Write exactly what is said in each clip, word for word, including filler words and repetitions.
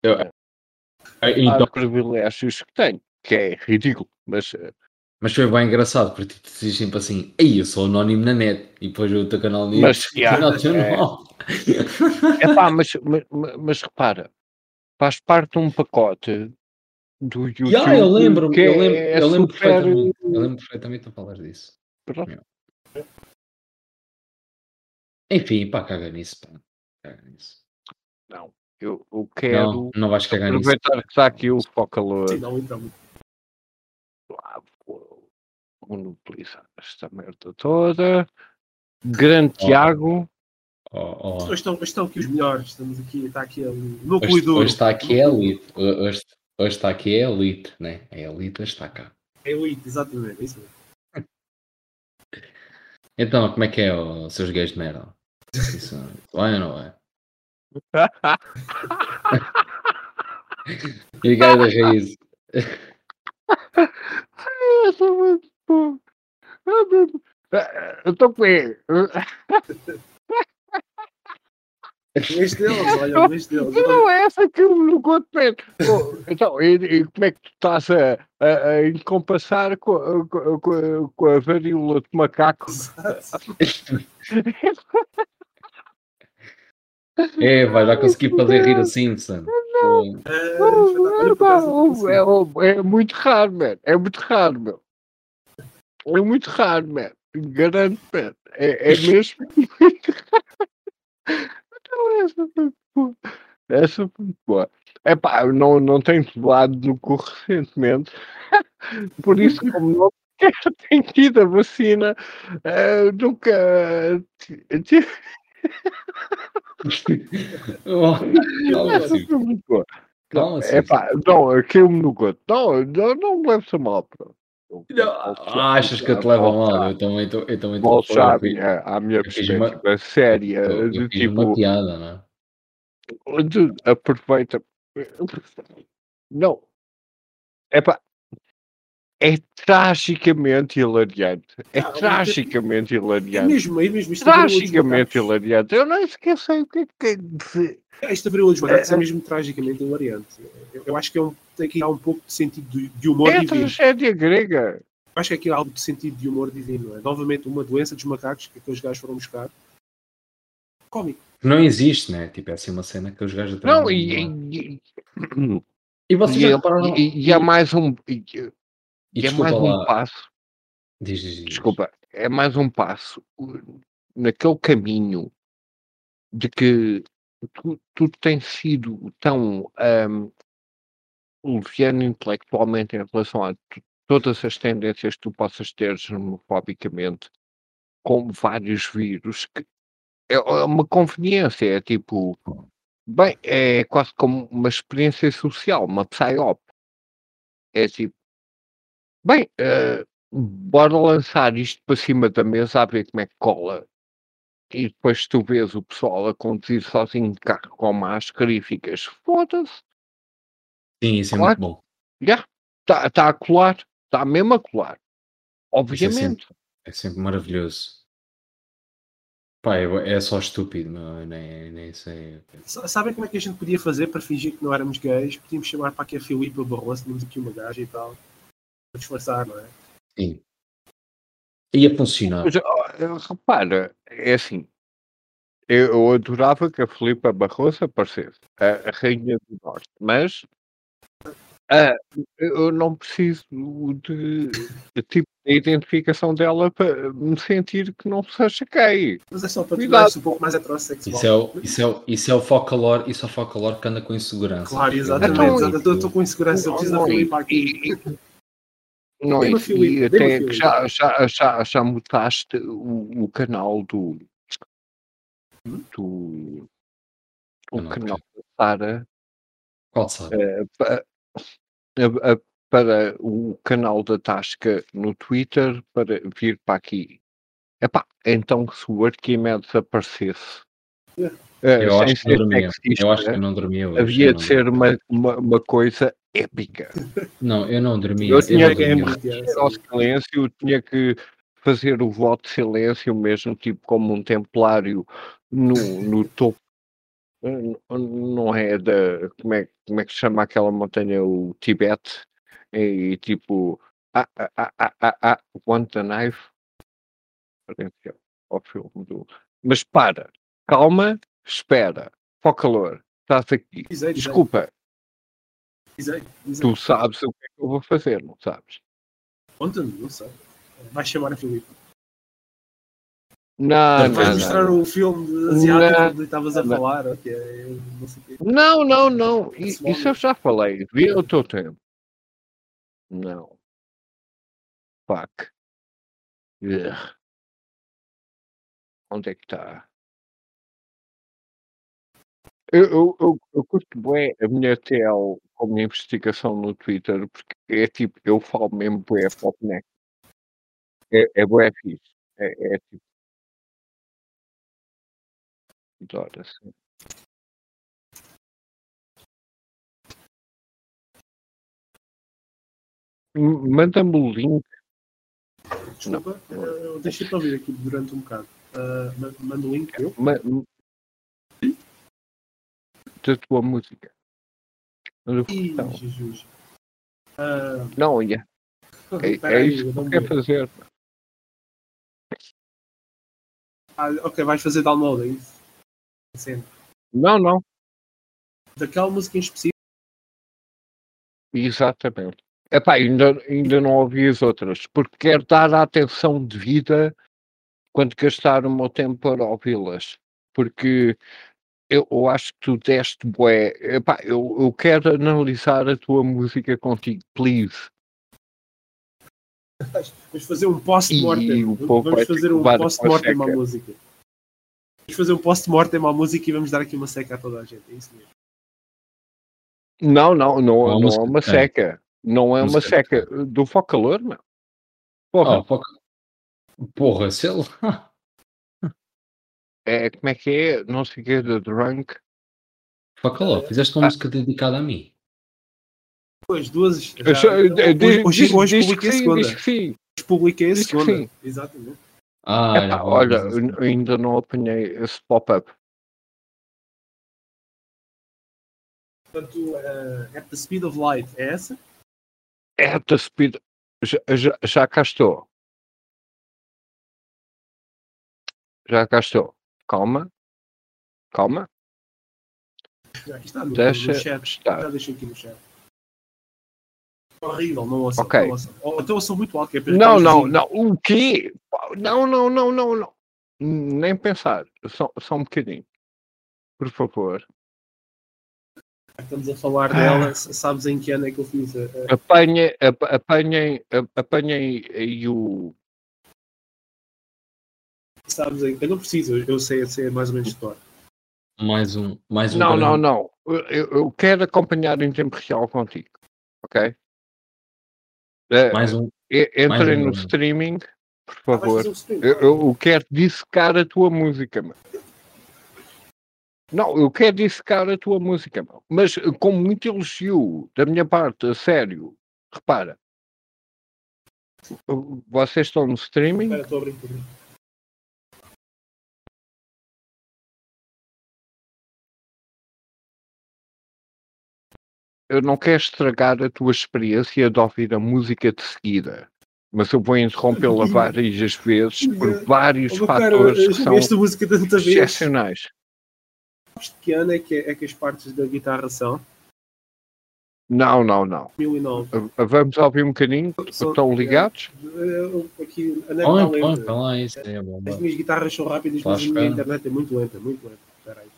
Eu, É. então, Há privilégios que tenho, que é ridículo, mas eh, mas foi bem engraçado, porque tu dizes sempre assim, ei, eu sou anónimo na net, e depois o teu canal no mas, YouTube yeah, não é o teu é, nome. epá, mas, mas, mas mas repara, faz parte de um pacote do Ya, eu YouTube lembro-me, que eu lembro, é, é eu lembro super. perfeitamente, eu lembro perfeitamente a falar disso. Pronto. Yeah. Enfim, pá, caga nisso, pá. Caga nisso. Não, eu, eu Não, quero não vais cagar nisso. aproveitar que está aqui o Focalor. Sim, não, então. Lá vou monopolizar esta merda toda. Grande Oh, Tiago. oh, oh. Hoje estão, hoje estão aqui os melhores. Estamos aqui, está aqui o núcleo Hoje, duro. hoje está aqui a Núcleo duro. elite. Hoje, hoje está aqui a elite, né? A elite está cá. É elite, exatamente. É isso mesmo. Então, como é que é, os seus gays de merda? Isso, vai ou não é? E gajo da raiz. Essa é muito boa. Ah, meu Deus. Ah, Eu estou com ele. Este deles, olha, este deles. Não é essa que eu não conto bem. Oh, então, e, e como é que tu estás a, a, a encompassar com, a- com, a- com, a- com a varíola de macaco? Exato. É, vai, já consegui fazer rir o Simpson. Pô. É, Oh, olha, é, por pá, acaso, não oh, é, consegui. oh, é muito raro, man. É muito raro, meu. É muito raro, man. Garanto, man. É, é mesmo muito raro. Então, essa foi muito boa. Essa foi muito boa. Epá, eu não, não tenho falado no cu recentemente, por isso, como não tenho tido a vacina, eh, nunca ti- ti- Oh, calma, essa Simpson. foi muito boa. Não, Calma, Simpson. epá, não, caiu-me no gosto. Não, não, não me leves a mal, pô. Eu Não, volto já, achas que eu já, te levo a volto mal? já, Eu também estou eu também estou a volto pôr. já Eu à fiz, minha, à minha eu fiz uma, perspectiva séria, eu, eu de fiz uma tipo, piada, não é? de, aproveita. Não, epá, é tragicamente hilariante. É Ah, tragicamente É hilariante. mesmo, é mesmo. Isto da varíola dos Tragicamente macacos. hilariante. Eu não esqueci o que é que quer dizer. É, Isto da varíola dos macacos é É, mesmo tragicamente hilariante. Eu, eu acho que é um, tem aqui há um pouco de sentido de, de humor é a divino. tragédia grega. Eu acho que aqui há algo de sentido de humor divino. É novamente uma doença dos macacos que aqueles gajos foram buscar. Cómico. Não existe, né? Tipo, é assim uma cena que os gajos até Não, não. e, não- e, E vocês e, já é- repararam? e- e é E, mais um. E, e e é desculpa mais um lá, passo. diz, diz, diz. Desculpa, é mais um passo uh, naquele caminho de que tu, tu tens sido tão um, leviano intelectualmente em relação a tu- todas as tendências que tu possas ter germofobicamente, como vários vírus, que é é uma conveniência, é tipo, bem, é quase como uma experiência social, uma psyop. É tipo, bem, eh, bora lançar isto para cima da mesa a ver como é que cola. E depois tu vês o pessoal a conduzir sozinho de carro com máscara e ficas, foda-se, Sim, isso é muito claro, bom. já, está tá a colar, está mesmo a colar, Isso é sempre, obviamente. é sempre maravilhoso. Pá, é, é só estúpido, meu, eu nem, nem sei. Sa- Sabem como é que a gente podia fazer para fingir que não éramos gays? Podíamos chamar para aqui a Filipe Barroso, tínhamos aqui uma gaja e tal. Para disfarçar, não é? Sim. Ia funcionar. Mas, ó, eh, repara, é assim, eu, eu adorava que a Filipa Barroso aparecesse, a, a Rainha do Norte, mas ah, eu não preciso de, de tipo de identificação dela para me sentir que não seja gay. Mas é só para Cuidado. tornar-se um pouco mais heterossexual. Isso é, o, isso, é, o- isso é o Focalor, isso é o Focalor que anda com insegurança. Claro, porque ele exatamente. Então, é exatamente. Eu estou muito- com insegurança, eu Não, preciso da não, Filipe e, aqui. e- não é Dê-me a isso. Filipe, E dê-me a até que Filipe. já, já, já, já mutaste o, o canal do, do o Eu não canal percebo. da Sara Qual sabe? eh, pa- a- a- para o canal da Tasca no Twitter para vir para aqui. Epá, então se o Arquimedes aparecesse, eh, Eu acho sem que não ser dormia. Eu acho que eu sexista, não dormia hoje. Eu havia de não, ser uma, uma, uma coisa épica. não, eu não dormia. Eu Eu tinha não Como é que que é dormia. muito ir ao silêncio, tinha que fazer o voto de silêncio mesmo, tipo como um templário no, no topo N- Não é da. Como é, como é que se chama aquela montanha? O Tibete. E tipo. Ah, ah, ah, ah, ah, ah, Want the Knife? Referência ao filme do. Mas para, calma, espera. Para o calor, estás aqui. Dizei, dizei. Desculpa, Dizei, dizei. tu sabes o que é que eu vou fazer, não sabes? Conta-me, não sei. Vais chamar a Filipe. Não, Vais não, mostrar não. o filme de asiático Não, onde estavas a não. falar. Ok, eu não sei o quê. Não, não, não. I- Pessoal, Isso eu já falei. Vi o teu tempo. Não. Fuck. Ugh. Onde é que está? Eu, eu, eu, eu curto bem a minha T L como investigação no Twitter, porque é tipo, eu falo mesmo bué para o boneco. É, é bué fixe. É, é tipo, adoro assim. M- Manda-me o link. desculpa, Não. eh, eu deixei para ouvir aqui durante um bocado. Ah, ma- manda o link, eu? Ma- m- Da tua música. Da Ih, questão. Jesus. Ah, Não, yeah. É, espera é aí, isso que eu tu não quer vou. fazer. Ah, ok, vais fazer download, é isso? Sim. Não, não. Daquela música em específico. Exatamente. Epá, ainda, ainda não ouvi as outras, porque quero dar a atenção devida quando gastar o meu tempo para ouvi-las. Porque eu, eu acho que tu deste bué. Epá, eu, eu quero analisar a tua música contigo, please. Vamos fazer um post-mortem. E o povo vai Vamos ter fazer que um levar com a post-mortem à seca. música. Vamos fazer um post-mortem à música e vamos dar aqui uma seca a toda a gente. É isso mesmo. Não, não, não, Uma não é música uma de quem? seca. Não é uma Música de quem? seca. Do Focalor, meu. Porra, Oh, fuck. Porra, se ele. é, como é que é? Não sei o que, The Drunk. Facaló, fizeste uma Ah, música dedicada a mim. Depois, duas. eu Já, só- hoje, diz, hoje, diz, hoje diz que publiquei a sim, segunda. diz que sim. Hoje publiquei a Diz que segunda. sim. Exatamente. Ah, já Epá, vou olha, dizer assim. eu ainda não apanhei esse pop-up. Portanto, uh, At the Speed of Light é essa? É the speed. Já, já, já cá estou. Já cá estou. Calma, calma. Aqui está, no, Deixa no chat. estar. Já deixei aqui no chat. Horrível, não ouçam. Ok. Não ouçam. Ou então ouçam muito alto, que é para Não, irritar os não, vizinhos. não. O quê? Não, não, não, não, não. Nem pensar. Só, só um bocadinho. Por favor. Estamos a falar Ah. dela. s- Sabes em que ano é que eu fiz? a- a- Apanhem, ap- apanhem, ap- apanhem aí o. Sabes em... Eu não preciso, eu sei, eu sei mais ou menos de cor. Mais um, mais um Não, não, grande. não. Eu, eu quero acompanhar em tempo real contigo. Ok? Eh, Mais um. e- mais Entrem um no grande. streaming, por Ah, vais favor. fazer um stream, Eu, claro. eu quero dissecar a tua música, mano. Não, eu quero dissecar a tua música, mano. Mas eh, com muito elogio da minha parte, a sério. Repara, uh, vocês estão no streaming, Espera, estou a brincar. eu não quero estragar a tua experiência de ouvir a música de seguida. Mas eu vou interrompê-la várias vezes por vários Oh, meu cara, fatores eu que já são vi esta música tanta vez. excepcionais. Sabes de que ano é que, é que as partes da guitarra são? Não, não, não. dois mil e nove. Uh, Vamos ouvir um bocadinho? São- Estão ligados? Eu, aqui, a net Põe, está põe, lenta. põe lá isso. É bom. As minhas guitarras são rápidas, Tá à mas a minha espera. internet é muito lenta, muito lenta. Espera aí.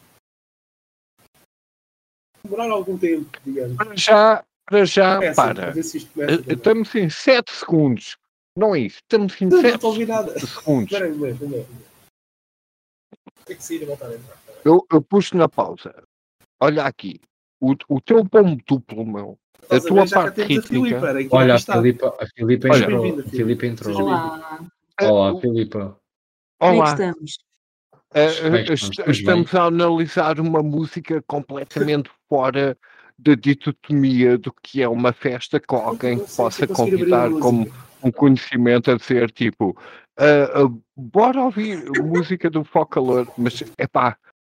Demorar algum tempo, digamos. Para já, para já, É assim, para. a ver se isto começa. Uh, Estamos em sete segundos. Não é isso. Estamos em Não, não sete estou a ouvir nada. segundos. Espera aí, um momento, um momento. Tem que sair e voltar a entrar. Eu, eu puxo na pausa. Olha aqui. O, o teu bombo duplo, meu. A Estás a tua ver? Já cá parte temos a Filipe, rítmica. era aqui Olha, a está. Filipa, a Filipa Olha. entrou. Bem-vinda, A Filipa entrou. Seja Olá, Olá, Filipa. como é que Olá. estamos? Uh, Como é que uh, estamos? est- Estamos estamos a analisar uma música completamente fora da ditotomia do que é uma festa com alguém Não que sei se possa eu conseguir abrir a convidar como música. um conhecimento a dizer tipo uh, uh, bora ouvir música do Focalor, mas epá,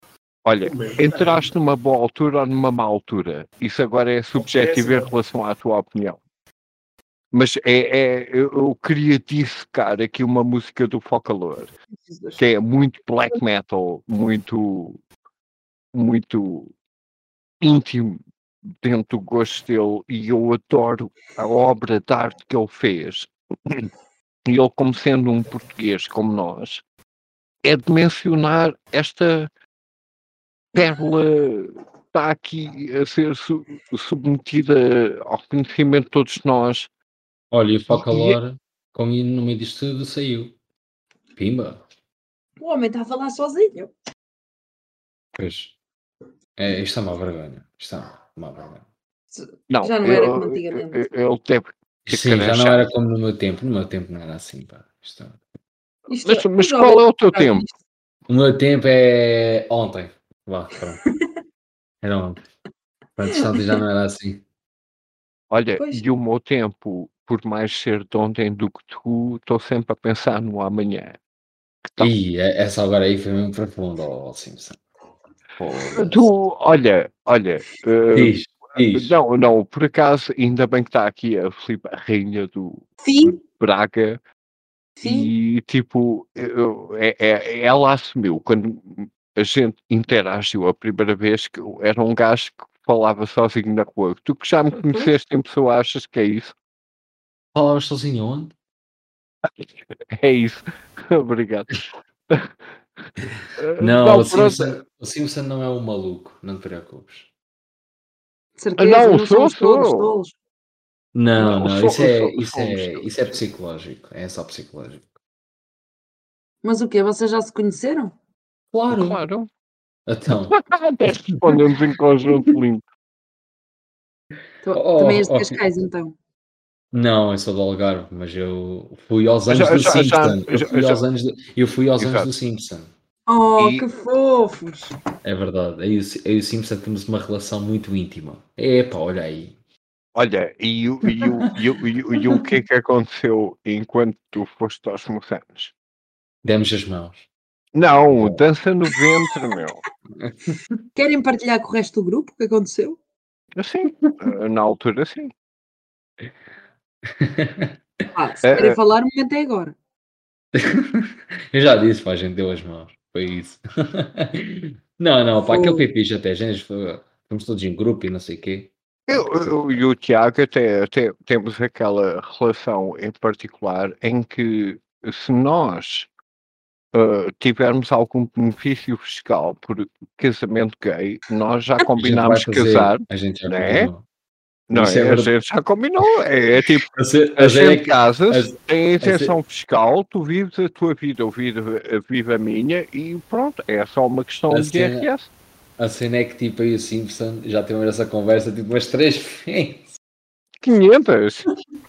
Olha, entraste numa boa altura ou numa má altura. Isso agora é subjetivo em relação à tua opinião. Mas é, é, eu, eu queria dissecar aqui uma música do Focalor, que é muito black metal, muito, muito íntimo dentro do gosto dele, e eu adoro a obra de arte que ele fez. E ele, como sendo um português como nós, é de mencionar esta pérola que está aqui a ser su- submetida ao conhecimento de todos nós. Olha, e o E, e é- Focalor, com ele no meio disto tudo, saiu. Pimba. O homem está a falar sozinho. Pois. É, isto é uma vergonha. Isto é uma vergonha. não, Já não era eu- como eu- antigamente. eu- ele deve ter Isto sim, já não carachado. era como no meu tempo. No meu tempo não era assim, pá. Isto... Isto Mas, é- mas os qual jovens é o teu fazem tempo? isto. O meu tempo é ontem. Vá, pronto. Era ontem. Portanto, isto ontem já não era assim. Olha, Pois. e o meu tempo, por mais ser de ontem do que tu, estou sempre a pensar no amanhã. Que tal? Ih, é- essa agora aí foi mesmo profundo, ó Simpson. Foda-se. Tu, olha, olha, eh, Diz, diz. não, não, por acaso, ainda bem que está aqui a Filipe, a rainha do Sim, Braga, sim. e tipo, eu- é, é- ela assumiu, quando a gente interagiu a primeira vez, que eu era um gajo que falava sozinho na rua. Tu que já me conheceste em pessoa, achas que é isso? Falavas sozinho onde? É isso. Obrigado. Eh, Não, não, o pronto. Simpson, o Simpson não é um maluco, não te preocupes. De certeza, Não, não, sou, somos todos sou. tolos. Não, Não, não, sou- isso é, sou- isso somos é, todos. isso é psicológico. É só psicológico. Mas o quê? Vocês já se conheceram? Claro. Claro. Então, Até respondemos em conjunto lindo. Tu- Oh, Também és de oh, Cascais, então. não, eu sou do Algarve, mas eu fui aos anos Já- do já- já- Simpson. Eu já- fui já- aos anos do, eu fui aos anos Exato. do Simpson. Oh, E- que fofos! É verdade. Eu, e o- eu e o Simpson temos uma relação muito íntima. Epá, olha aí. Olha, e, o- e, o- e, o- e, o- e o que é que aconteceu enquanto tu foste aos moçanos? Demos as mãos. Não, Bom. dança no ventre, meu. Querem partilhar com o resto do grupo o que aconteceu? Assim, eh, na altura, sim. Ah, se Eh, querem eh, falar, o momento é agora. Eu já disse, pá, a gente deu as mãos. Foi isso. Não, não, pá, aquele Foi. foi fixe até. Gente, foi- fomos todos em grupo e não sei o quê. Eu, eu e o Tiago até, até temos aquela relação em particular em que se nós eh, tivermos algum benefício fiscal por casamento gay, nós já A gente vai combinámos fazer. casar, A gente já né? combinou. Não Isso é é? A verdade. gente já combinou. É, é tipo, A ce- a a cena é gente que- casas, a- tem a isenção fiscal, tu vives a tua vida, eu vivo, eu vivo a minha e pronto, é só uma questão A de cena- I R S. A cena é que tipo aí o Simpson já tivemos essa conversa tipo umas três vezes. quinhentas.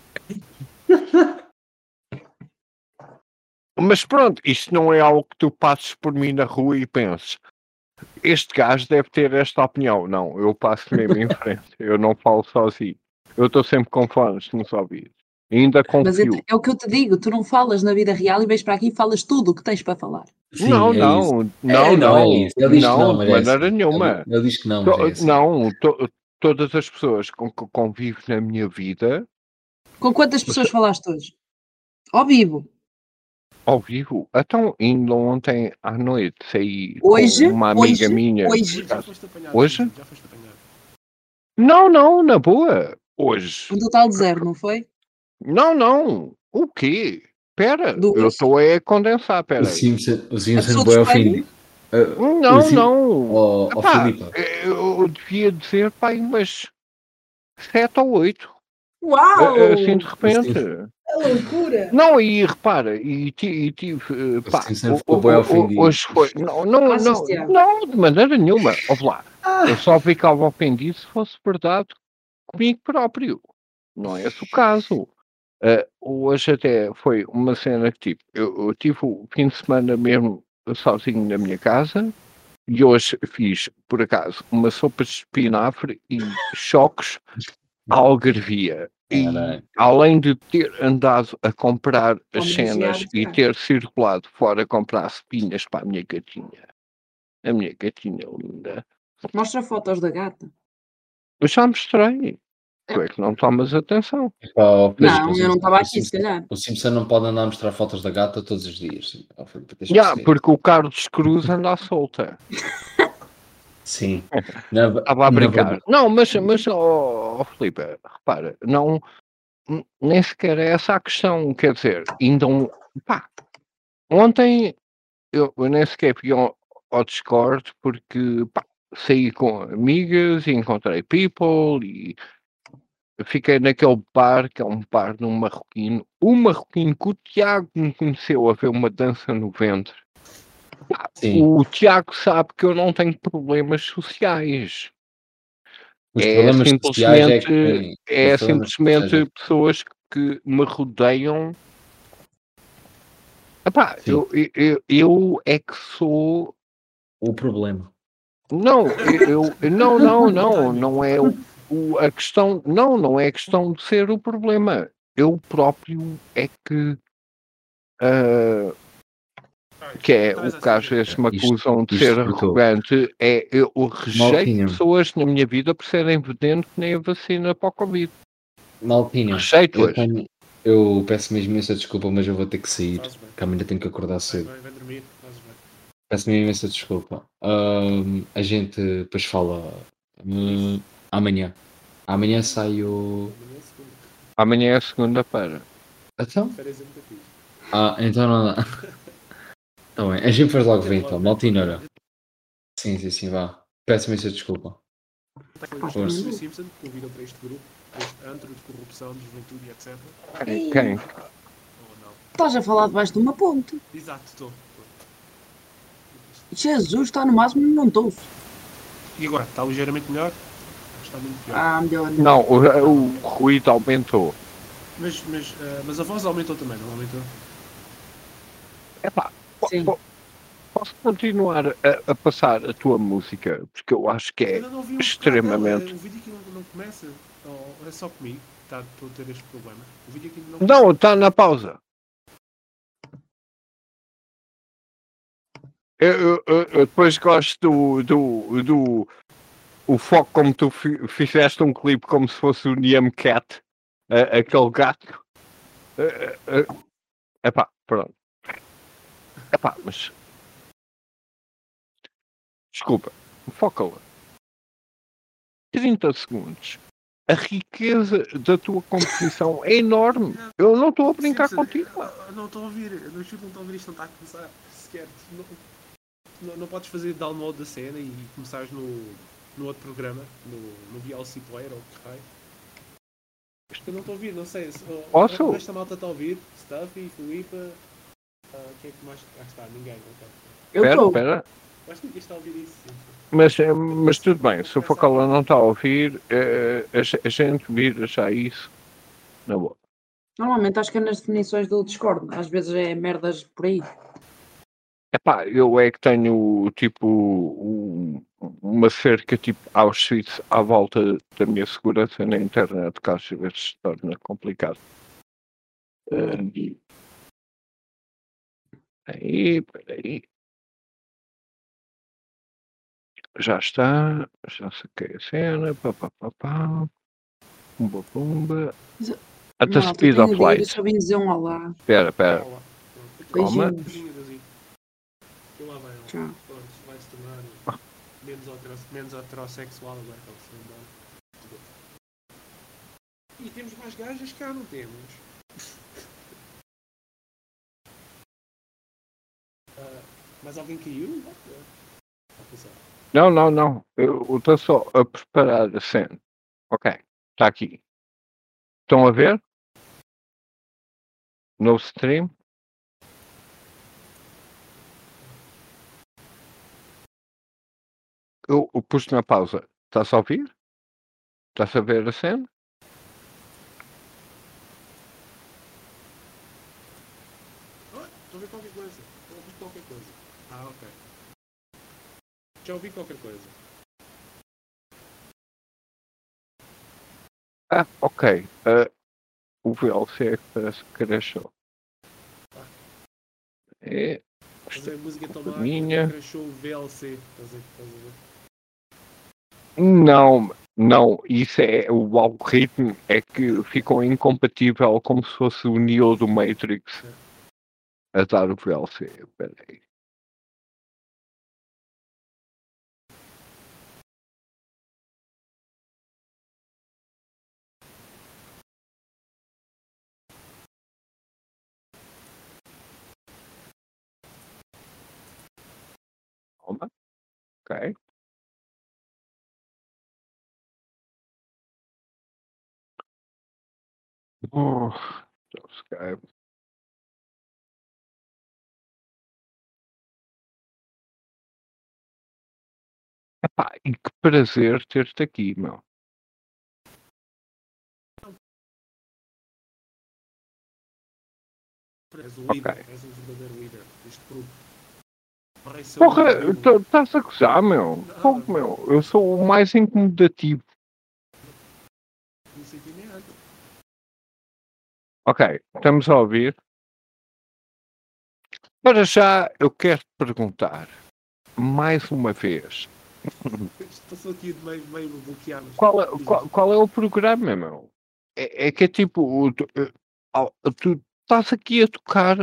Mas pronto, isto não é algo que tu passes por mim na rua e penses, este gajo deve ter esta opinião. Não, eu passo mesmo em frente, eu não falo sozinho. Eu estou sempre com fones nos ouvidos. Ainda Mas é, confio. é o que eu te digo, tu não falas na vida real e vais para aqui e falas tudo o que tens para falar. Sim, não, é não, isso. não, É, não, é isso. Ele diz que não, não, de mas é maneira assim. nenhuma. Ele, ele diz que não, mas To- é assim. Não, to- todas as pessoas com que convivo na minha vida, Com quantas pessoas falaste hoje? Ao vivo. ao vivo, então ainda ontem à noite saí Hoje, com uma amiga hoje, minha. hoje. por Já acaso. foste apanhado. Hoje? Já foste apanhado. Não, não, na boa. Hoje. Um total de zero, não foi? Não, não. O quê? Pera, Duas. eu estou a condensar, O pera aí. Simpson, o A Simpson pessoa foi do espelho? ofendido. Uh, o Não, Sim- não. Ó ó, Epá, Filipa, eu devia dizer, pai, umas sete ou oito. Uau! Assim de repente. A loucura! Não, e repara, e ti- e tive, eh, O pá, Simpson o- ficou o- bem o- ofendido. hoje foi, não, não, Achas, não, Tiago? não, de maneira nenhuma, ouve lá, eu só ficava ofendido se fosse verdade comigo próprio, não é esse o caso. Eh, hoje até foi uma cena que tipo, eu, eu tive o fim de semana mesmo sozinho na minha casa, e hoje fiz, por acaso, uma sopa de espinafre e choques à algarvia. E Caralho. além de ter andado a comprar as Homenageado, cenas e cara. ter circulado fora a comprar cepinhas para a minha gatinha, A minha gatinha linda. Mostra fotos da gata. Eu já mostrei. Tu é que não tomas atenção. Epá, ó, Filipe, Não, o eu não Simpson- estava o aqui, se Simpson- calhar. O Simpson não pode andar a mostrar fotos da gata todos os dias. Ó, Filipe, tens de Já, perceber. porque o Carlos Cruz anda à solta. Sim. Na, Estava a na brincar. verdade, Não, mas, mas ó, ó, Filipe, repara, não, n- nem sequer é essa a questão. Quer dizer, ainda um. Pá, ontem eu, eu nem sequer fui ao, ao Discord porque pá, saí com amigas e encontrei people e fiquei naquele bar que é um bar num marroquino. O marroquino que o Tiago me conheceu a ver uma dança no ventre. Pá, sim. o Tiago sabe que eu não tenho problemas sociais. Os É problemas sociais é simplesmente, que. é Os problemas sociais é simplesmente pessoas que me rodeiam. Epá, Sim. eu, eu, eu é que sou. o problema. Não, eu, eu- não, não, não, não é o, o- a questão, não, não é a questão de ser o problema. Eu próprio é que, ah, que é o que às vezes me Isto- acusam de isto ser cortou. arrogante, é eu rejeito Maltinho. pessoas na minha vida por serem veneno que nem a vacina para o Covid. Maltinho, eu, Rejeito-as. tenho, eu peço mesmo imensa desculpa, mas eu vou ter que sair. Fazes bem. Que amanhã tenho que acordar Vai, cedo. vai, vai dormir. Fazes bem. Peço mesmo imensa desculpa. Ahm, a gente depois fala hum, amanhã. Amanhã sai o. Amanhã é segunda. Amanhã é segunda-feira. Então? Férias é muito fixe. Ah, então não dá. Tá bem. A gente faz logo ver então. Maltinho, olha. Sim, sim, sim, vá. Peço imensa desculpa. Depois Força. o Simpson que convidam para este grupo, para este antro de corrupção, de juventude e etcétera. Quem? Quem? Ou não? Estás a falar debaixo de uma ponte. Exato, estou. Jesus, está no máximo, não estou. E agora? Está ligeiramente melhor? Está muito pior. Ah, melhor. Não, o, o ruído aumentou. Mas, mas, ah, mas a voz aumentou também, não aumentou? Epá, po- Sim. po- posso continuar a, a passar a tua música? Porque eu acho que é Ainda não ouvi um extremamente. bocado dela. O vídeo aqui não, não começa. Ou é só comigo que tá, estou a ter este problema. O vídeo aqui não Não, está na pausa. Eu, eu- eu- eu depois gosto do, do, do o foco como tu fi- fizeste um clipe como se fosse o Niam Cat, a- aquele gato. Eh, eh, eh, Epá, pronto. Epá, mas desculpa, foca lá. trinta segundos. A riqueza da tua composição é enorme. Eu não estou a brincar Simpson, contigo. eu- eu Não estou a ouvir. No chute não estou a ouvir. Isto não está a começar sequer. Não, não, não podes fazer download da cena e começares no, no outro programa, no, no V L C Player ou o que raio. Eu não estou a ouvir, não sei. Se, oh, Posso? O resto da malta está a ouvir. Stuffy, Filipe. Uh, quem é que mais. Ah, está, ninguém. ok. Eu Espera, estou. espera. Acho que ninguém está a ouvir isso. Simpson. Mas, eh, mas tudo bem, se o Focola não está a ouvir, eh, a, ge- a gente vira já isso na boa. Normalmente acho que é nas definições do Discord. Às vezes é merdas por aí. Epá, eu é que tenho tipo um- uma cerca tipo Auschwitz à volta da minha segurança na internet, que às vezes se torna complicado. Eh, Aí, peraí. Já está, já saquei a cena, pá, pá, pá, pá. Pumba, pumba. Mas, At the Malta, speed tenho of de ir. Eu light. só vim dizer um olá. Espera, espera. Olá. Pronto. Calma. Beijinhos. Beijinho, Adeusinho. E lá vai ela. Tchau. Pronto, vai se tornar menos, hetero- menos heterossexual agora que ele se embora. E temos mais gajas cá, não temos? Ah, mais alguém caiu? Ah, pensar. Não, não, não. Eu estou só a preparar a cena. Ok, está aqui. Estão a ver? No stream? Eu, eu pus na pausa. Estás a ouvir? Estás a ver a cena? Ah, estou a ver qualquer coisa. Estou a ouvir qualquer coisa. Ah, ok. Já ouvi qualquer coisa. Ah, ok. Ah, o V L C é que parece que crashou. É, Mas a música tão má Minha. que crashou o V L C. Estás a, estás a ver? Não, não, isso é o algoritmo é que ficou incompatível como se fosse o Neo do Matrix a dar o V L C. Espera aí. Calma. Ok. Oh, Skype. Epá, e que prazer ter-te aqui, meu. És o Ok. líder, és o verdadeiro líder deste grupo. Parece ser Porra, um grupo. estás a gozar, meu. Fogo, meu. Eu sou o mais incomodativo. Não sei quem é. Ok, estamos a ouvir. Para já, eu quero te perguntar, mais uma vez, Isto passou aqui de meio, meio bloqueado. mas- qual é, qual, qual é o programa, meu? É, é que é tipo, o- tu, eh, ao- tu estás aqui a tocar,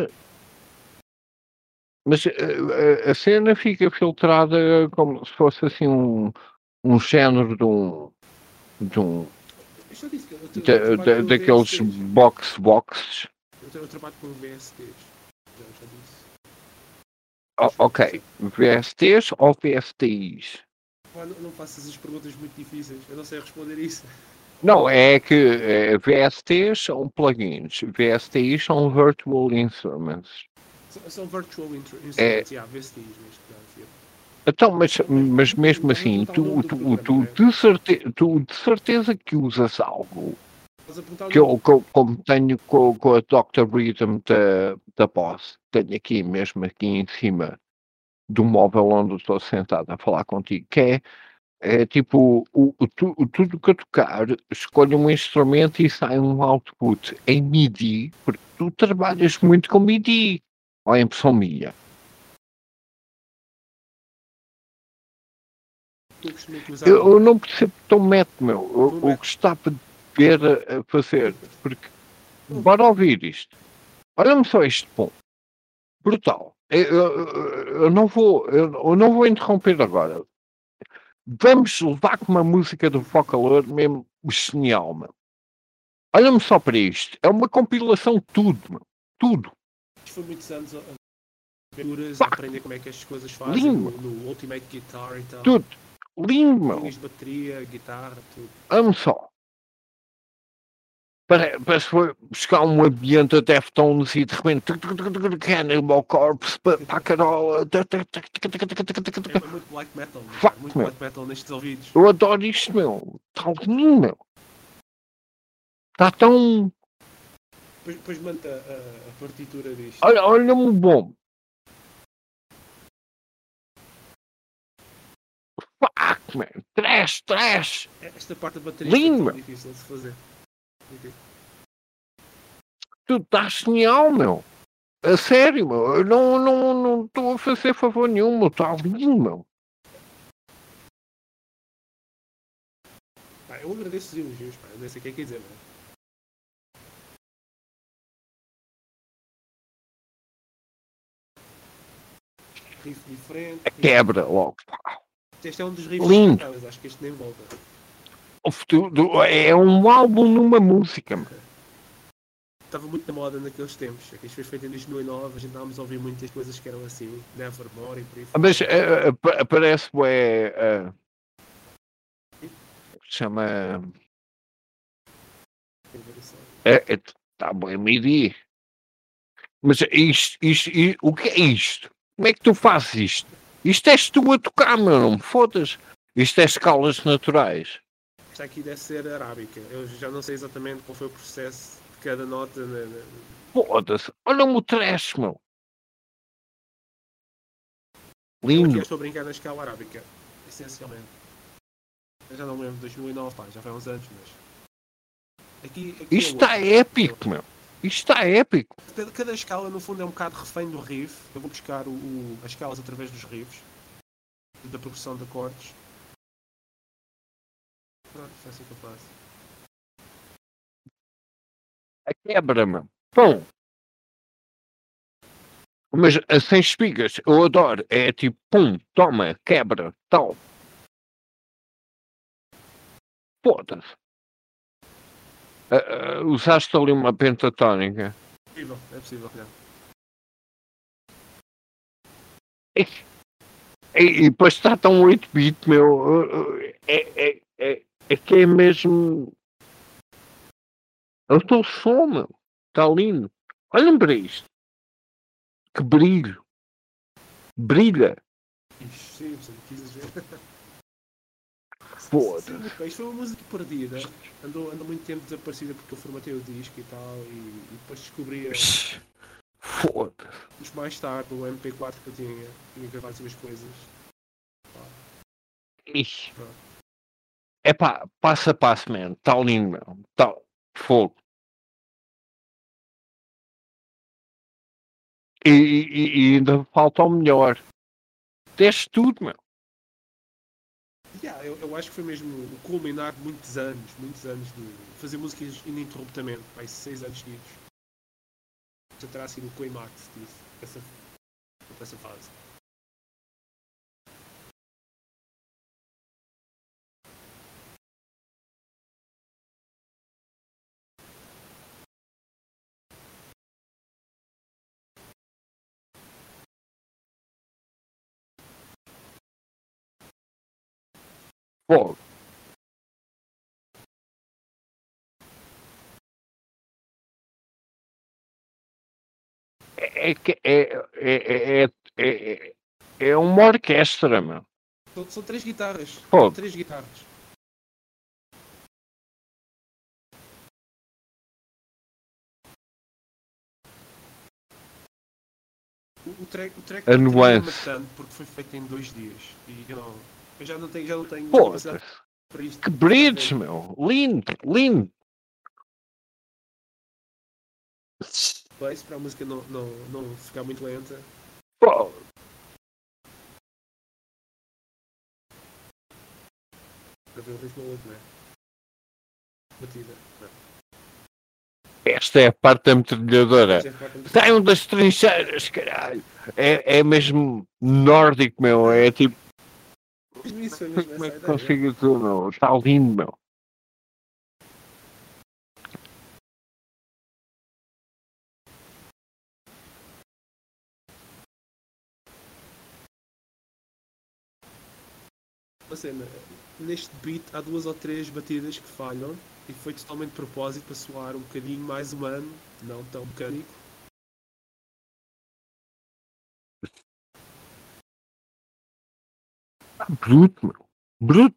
mas eh, eh, a cena fica filtrada como se fosse assim um, um género de um, de um Eu já disse que eu, eu, eu da- trabalho da- com daqueles V S Ts. box boxes. Eu, tra- eu trabalho com V S Ts. Já, já disse. O- ok, V S Ts ou V S T Is? Pá, não, não faças essas perguntas muito difíceis. Eu não sei responder isso. Não, é que eh, V S Ts são plugins, V S T Is são virtual instruments. São, são virtual intro- É, instruments. Yeah, V S Ts neste caso. Yeah. então, mas, Não, mas, mas mas mesmo estás a assim, perguntar o tu, nome do tu, programa, tu, não é? de certe, tu de certeza que usas algo Estás a perguntar o que nome. eu, que eu- como tenho com, com a doutor Rhythm da, da Boss, tenho aqui mesmo aqui em cima do móvel onde estou sentado a falar contigo, que é, é tipo, o, o, tu, o tudo que eu tocar, escolho um instrumento e sai um output em MIDI, porque tu trabalhas muito com MIDI, ou é impressão minha. Tu costumas usar Eu, o eu não percebo tão método, meu. Eu, Não eu mete. gostava de ver a, a fazer, porque bora ouvir isto. Olha-me só este ponto. Brutal. Eu, eu- eu- eu não vou, eu, eu não vou interromper agora. Vamos levar com uma música do Vocalor mesmo genial, meu. Olha-me só para isto. É uma compilação de tudo, meu. Tudo. Isto foi muitos anos a a aventuras, Pá, a aprender como é que as coisas fazem lindo, no, no Ultimate Guitar e tal. tudo. Lindo, meu. Linhas de bateria, guitarra, tudo. Olha-me só. Pare- Parece que foi buscar um ambiente a Deftones e de repente Cannibal Corpse para a carola. É, é muito black metal, né, Fuck, cara? Muito meu. black metal nestes ouvidos. Eu adoro isto, meu. Está lindo, meu. Está tão. Depois, depois manda a, a- a partitura disto. Olha, olha-me bom. Fuck, man. Trash, trash. Esta parte da bateria foi Lindo, tão meu. difícil de se fazer. Tu estás genial, meu. A sério, meu. Eu não não não estou a fazer favor nenhum, meu. Está lindo, meu. Pá, eu agradeço os elogios, pá. Eu nem sei o que é que é dizer, não é? Riff diferente. riff- Quebra logo. Este é um dos riffs Lindo. cantáveis, acho que este nem volta. O futuro- É um álbum numa música, meu. Estava muito na moda naqueles tempos. É que isto foi feito em dois mil e nove, a gente estávamos a ouvir muitas coisas que eram assim, Nevermore e por aí fora. Mas eh, eh, pa- parece que é. Chama. Tem variação. É, é, tá bom, é MIDI. Mas isto, isto, i- o que é isto? Como é que tu fazes isto? Isto és tu a tocar, meu, não me fodas. Isto é escalas naturais. Esta aqui deve ser arábica. Eu já não sei exatamente qual foi o processo de cada nota. Na, na... Foda-se. Olha-me o trash, meu. Eu aqui Lindo. eu estou a brincar na escala arábica, essencialmente. Eu já não me lembro de dois mil e nove, pá, já foi há uns anos, mas. Aqui, aqui Isto é está outro. épico, meu. Isto está épico. Cada, cada escala, no fundo, é um bocado refém do riff. Eu vou buscar o, o- as escalas através dos riffs, da progressão de acordes. Pronto, é assim que eu faço. A quebra, meu. Pão. Mas a sem espigas, eu adoro. É tipo, pum, toma, quebra, tal. Foda-se. Ah, ah, usaste ali uma pentatónica. É possível, é possível, já. E, e, e depois está tão oito bit, meu. É, é, é, é que é mesmo. Eu estou só, meu. Está lindo. Olhem para isto. Que brilho. Brilha. Ixi, sim, sim, quis dizer. Foda-se. Sim, muito bem. Isto foi uma música perdida. Andou, andou muito tempo desaparecida porque eu formatei o disco e tal. E, e depois descobri Foda-se. os mais tarde o M P quatro que eu tinha. Tinha gravado as coisas. Ixi. É pá, passo a passo, man. Está lindo, meu. Tá fogo. E, e, e ainda falta o melhor. Deste tudo, meu. Yeah, eu, eu acho que foi mesmo o culminar de muitos anos, muitos anos de fazer músicas ininterruptamente, vai seis anos seguidos. Já terá sido o climax disso, dessa, dessa fase. Fogo. É que é, é, é, é, é, é uma orquestra, meu. São, são três guitarras. Fogo. São três guitarras. O, o track, o track A não nuance. tanto porque foi feito em dois dias. E eu, não, eu já não tenho, já não tenho Foda-se. capacidade para isto. Que brilhos, meu. Lindo, lindo. Place para a música não, não, não ficar muito lenta. Pô, Para ver o ritmo outro, não é? Batida. Não. esta é a parte da metralhadora. Já é parte do- Saiam das trincheiras, caralho. É, é mesmo nórdico, meu. É tipo. Mesmo isso, foi mesmo Como é essa a que ideia. consigo tudo, meu? Está lindo, meu. Uma cena, neste beat há duas ou três batidas que falham e foi totalmente de propósito para soar um bocadinho mais humano, não tão mecânico. Bruto, meu. Bruto.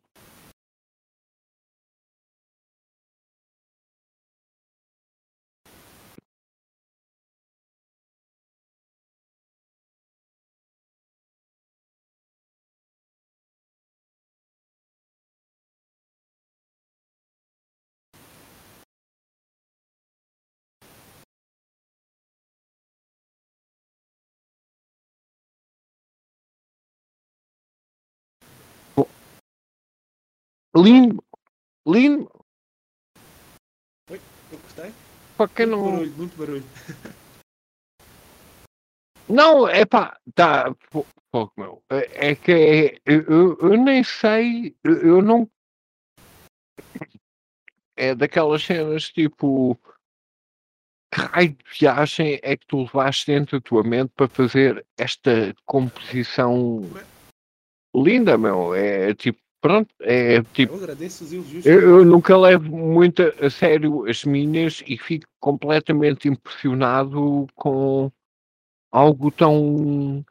Lindo. Lindo. Oi, eu gostei. Para quem Muito não. barulho, muito barulho. Não, é pá. Tá. Pouco, meu. É, é que é, eu, eu, eu nem sei. Eu, eu não. É daquelas cenas tipo. Que raio de viagem é que tu levaste dentro da tua mente para fazer esta composição linda, meu? É tipo, pronto, é tipo, Eu agradeço os elogios. eu, eu nunca levo muito a sério as minhas e fico completamente impressionado com algo tão.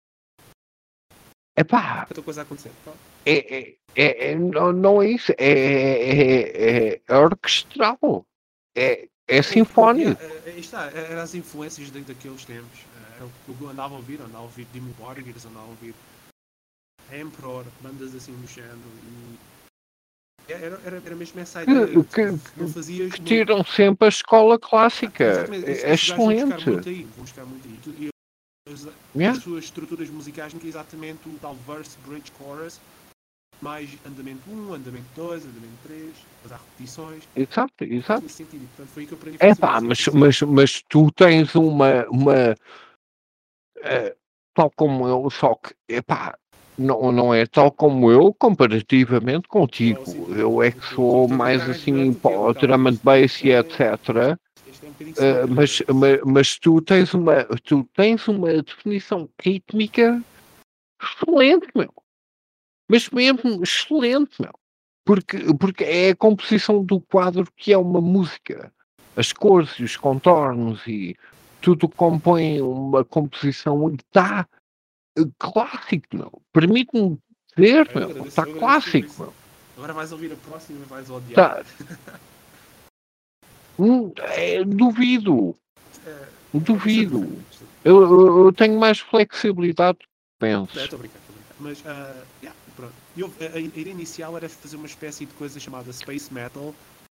Epá, Tanta coisa a acontecer. Pá. é, é, é, é- não, não é isso, é, é, é, é orquestral, é, é Houve- houve- sinfónico. yeah, eh, está, eram as influências de, daqueles tempos. Eh, Era o que eu andava a ouvir, andava a ouvir Dimmu Borgir, andava a ouvir Emperor, bandas assim do género. E Era, era, era mesmo essa a que, ideia. que, Não fazias. que Não... tiram sempre a escola clássica. Exatamente. É, Esses, é esses gajos vão buscar muito excelente. aí. Vão buscar muito aí. E, e as, Yeah. as suas estruturas musicais não é exatamente o tal verse, bridge, chorus, mais andamento um, andamento dois, andamento três, mas há repetições. Exato, exato. Nesse sentido. Portanto, foi aí que eu aprendi a É fazer pá, música. mas, mas, mas tu tens uma, uma eh, tal como eu, só que, epá, não, não é tal como eu comparativamente Não, contigo. sim, tu, Eu é que tu, sou tu, tu mais carregas assim melhor em do que eu, pó, calma. drum and Isto, bass isto e é, etcétera. isto é um bocadinho Eh, semelhante. mas, mas, mas tu tens uma, tu tens uma definição rítmica excelente, meu. Mas mesmo excelente, meu. Porque, porque é a composição do quadro que é uma música. As cores e os contornos e tudo compõe uma composição e está clássico, meu. Permite-me dizer, Ah, eu meu, agradeço, está eu agradeço por clássico, isso. meu. Agora vais ouvir a próxima e vais odiar. Tá, hum, é, duvido, É, duvido. isto Eu, eu, eu tenho mais flexibilidade do que Não, penso. estou a brincar, estou a brincar. Mas, ah, yeah, pronto. Eu, a, a ideia inicial era fazer uma espécie de coisa chamada Space Metal.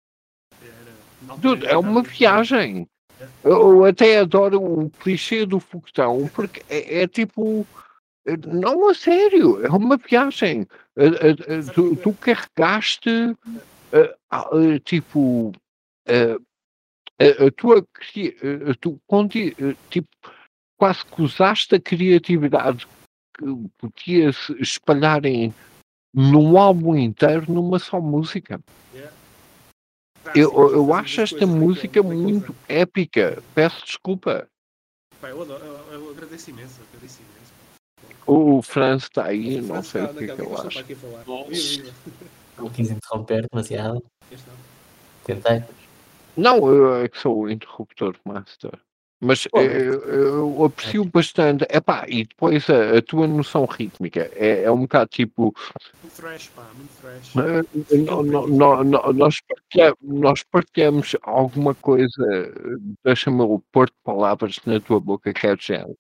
Era, na altura Dude, era é um bocado uma mais moderno. viagem. Eu até adoro o clichê do foguetão, porque é, é tipo. Não, a sério, é uma viagem. Eh, eh, eh, Sabe o Tu, que é? tu carregaste, eh, ah, eh, tipo, eh, a, a tua. cri- eh, Tu, conti- eh, tipo, quase que usaste a criatividade que podia se espalhar em, num álbum inteiro numa só música. Yeah. Ah, Eu, sim, mas tu eu fazias acho as esta coisas música naquele, naqueles muito anos. épica. Peço desculpa. Pá, eu, adoro, eu, eu agradeço imenso, agradeço imenso. O, o Franz está aí, O não França sei o está que é naquela. que O que é que ele eles estão para acha. aqui a falar? Mas Viva, viva. não quis interromper demasiado. Este não. Tentei. Não, eu é que sou o interruptor master. Mas Pô, eh, eu aprecio bastante. Epá, e depois a, a tua noção rítmica é, é um bocado tipo. Muito thrash, pá, muito thrash. eh, Foi o que eu nó- nó- aprendi. nó- nó- nós, partilha- nós partilhamos alguma coisa, eh, deixa-me eu pôr palavras na tua boca, que é de género.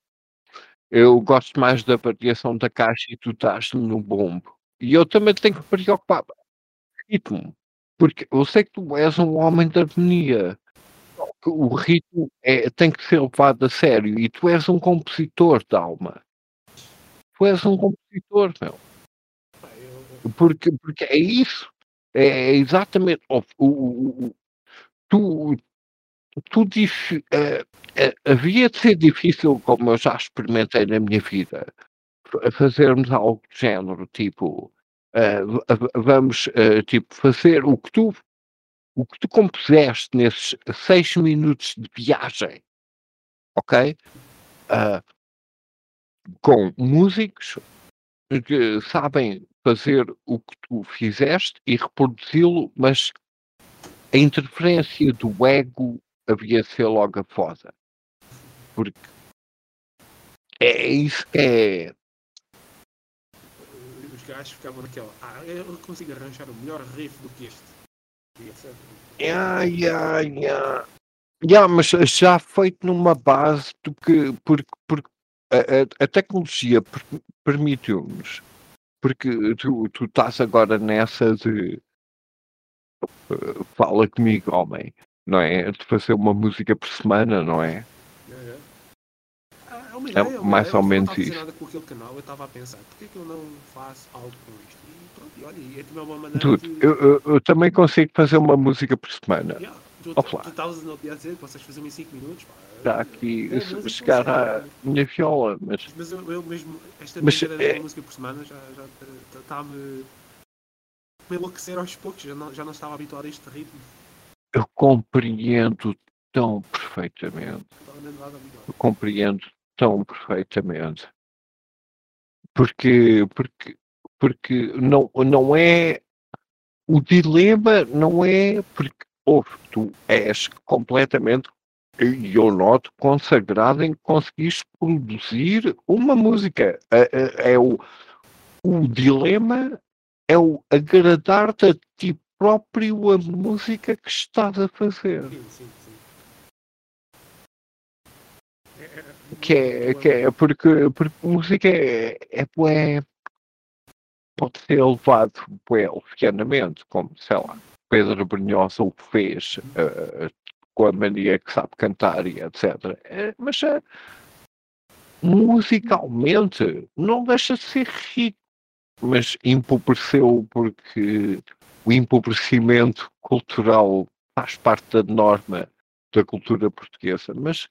Eu gosto mais da variação da caixa e tu estás no bombo. E eu também tenho que me preocupar com o ritmo. Porque eu sei que tu és um homem de harmonia. Que o ritmo é tem que ser levado a sério e tu és um compositor de alma. Tu és um compositor, meu. Pá, eu, eu, Porque porque é isso. É é exatamente o o o tu tu dif eh eh, havia de ser difícil, como eu já experimentei na minha vida, fa fazermos algo do género, tipo, eh, va va vamos, eh, tipo, fazer o que tu o que tu compuseste nesses seis minutos de viagem, ok? Ah, com músicos que sabem fazer o que tu fizeste e reproduzi-lo, mas a interferência do ego havia de ser logo a foda. Porque é é isso que é. os gajos ficavam naquela. Ah, eu consigo arranjar o melhor riff do que este. E etcétera. Ya, ya, ya. Ya, mas já feito numa base do que. Porque, porque a, a- a tecnologia per- permitiu-nos. Porque tu, tu estás agora nessa de eh, fala comigo, homem, não é? De fazer uma música por semana, não é? É, é. Ah, é uma É ideia, é uma mais ideia. ou Eu não menos estava a fazer isso. nada com aquele canal, eu estava a pensar, porquê que eu não faço algo com isto? E pronto, e olha, e é também uma maneira Dude, de. eu, eu, eu também consigo fazer uma música por semana. Yeah, tu Ó tu lá, estavas no dia a dizer que vocês faziam em cinco minutos, pá. está aqui Boa se- música chegar à consegue. minha viola, mas, Mas eu, eu mesmo, esta mas brincadeira de é, uma música por semana já está-me a enlouquecer aos poucos, já não, já não estava habituado a este ritmo. eu compreendo tão perfeitamente. Não estava nem nada habituado. Eu compreendo tão perfeitamente. Porque, porque, porque não, não é. O dilema não é porque ouve, tu és completamente, e eu noto, consagrado em conseguires produzir uma música. É, é- é o, o dilema é o agradar-te a ti próprio a música que estás a fazer. Sim, sim, sim. É, é, Que é, que é porque, porque música é, é, bué- pode ser levado bué levianamente, como, sei lá, Pedro Brunhosa o que fez uh, com a mania que sabe cantar e etcétera. É, mas uh, musicalmente não deixa de ser rico, mas empobreceu porque o empobrecimento cultural faz parte da norma da cultura portuguesa, mas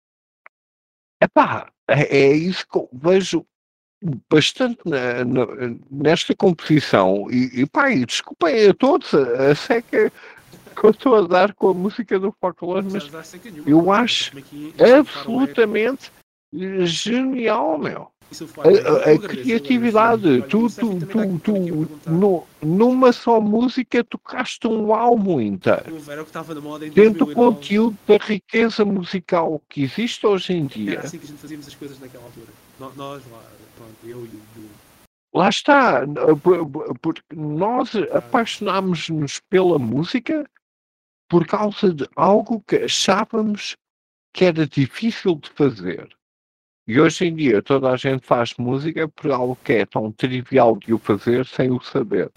epá, é, é isso que eu vejo bastante na, na, nesta composição e, e pá, e desculpem a todos a, a seca que eu estou a dar com a música do folclore, mas eu acho absolutamente genial, meu. A, a, a criatividade, tu, tu, tu, tu no, numa só música tocaste um álbum inteiro. Dentro do conteúdo da riqueza musical que existe hoje em dia. Era assim que a gente fazíamos as coisas naquela altura. Nós lá, pronto, eu e o... Lá está, porque nós apaixonámos-nos pela música por causa de algo que achávamos que era difícil de fazer. E hoje em dia toda a gente faz música por algo que é tão trivial de o fazer sem o saber.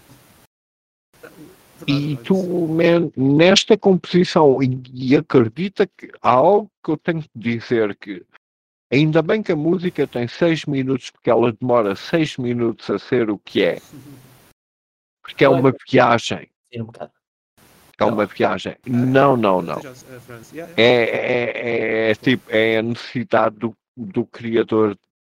E tu, man, nesta composição, e, e acredita que há algo que eu tenho que dizer que ainda bem que a música tem seis minutos, porque ela demora seis minutos a ser o que é. Porque é uma viagem. Sim, um bocado. É uma viagem. Não, não, não. É, é, é, é tipo, é a necessidade do, do criador.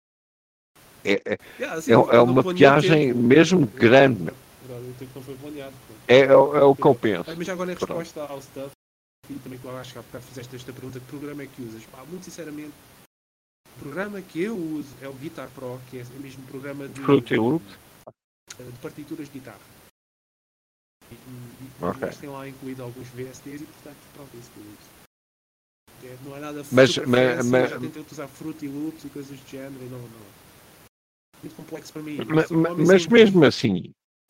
É, é, é, é uma viagem mesmo grande. Meu. É, é, é o que eu penso. Mas agora em resposta ao stuff, e também que eu acho que há bocado fizeste esta pergunta, que programa é que usas? Pá, muito sinceramente, o programa que eu uso é o Guitar Pro, que é o mesmo programa de, Fruity Loops? de partituras de guitarra. E, e, okay. Eles têm lá incluído alguns V S Ts e portanto pronto, isso que eu uso. É, não é nada mas, super mas, fancy, mas, já tentei usar Fruity Loops e coisas do género e não, não. Muito complexo para mim. Mas, mas mesmo assim,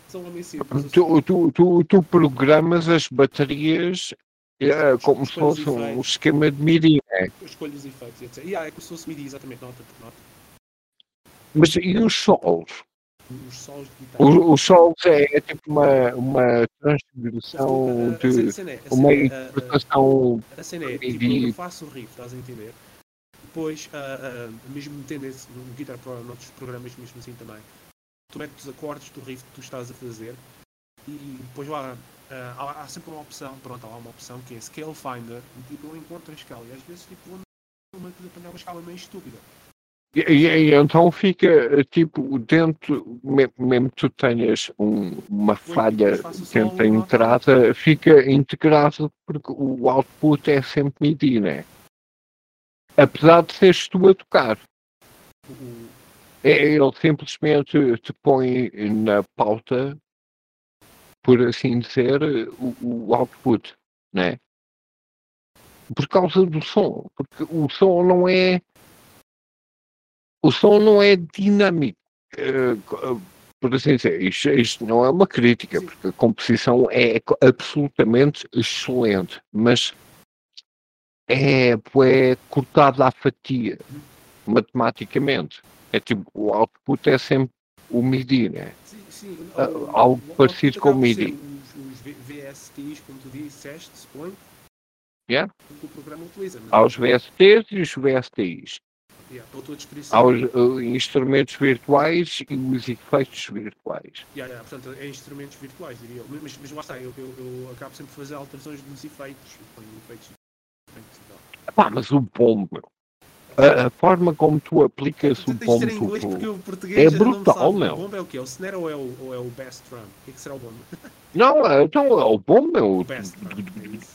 tu, tu, tu, tu programas as baterias é, como se fosse um esquema de MIDI. É? Escolho os efeitos, etcétera. E yeah, é como se fosse MIDI, exatamente, nota por nota. Mas e os solos? Os solos de guitarra. Os, os solos é, é tipo uma, uma transfiguração de uma interpretação. A cena é, tipo, eu faço o riff, estás a entender? Depois, uh, uh, mesmo metendo esse no Guitar Pro, noutros programas mesmo assim também, tu metes os acordes do riff que tu estás a fazer e depois lá uh, há, há sempre uma opção, pronto, há lá uma opção que é Scale Finder, e tipo, eu encontro a escala e às vezes tipo, uma coisa para uma escala meio estúpida. E, e, e então fica tipo dentro, mesmo que tu tenhas um, uma falha dentro da entrada, fica integrado porque o output é sempre MIDI, né? Apesar de seres tu a tocar. Uhum. Ele simplesmente te põe na pauta, por assim dizer, o, o output, né? Por causa do som. Porque o som não é. O som não é dinâmico. Uh, por assim dizer, isto, isto não é uma crítica, Sim. Porque a composição é absolutamente excelente, mas é, é cortada à fatia, matematicamente. É tipo, o output é sempre o MIDI, né? Sim, sim. Uh, algo o, parecido o com o MIDI. Os, os V S Ts, como tu disseste, suponho, yeah. que o programa utiliza. Há os V S Ts e os V S Ts. Yeah, há os uh, instrumentos virtuais e os efeitos virtuais. Yeah, yeah, portanto, é instrumentos virtuais, diria eu. Mas, mas lá está, eu, eu, eu acabo sempre a fazer alterações nos efeitos. efeitos, efeitos Pá, mas o bom, meu. A, a forma como tu aplicas o bombo é brutal, meu. O bombo é o quê? O snare ou é o, ou é o bass drum? O que é que será o bombo? Não, então é o bombo, meu. O bass drum, é isso.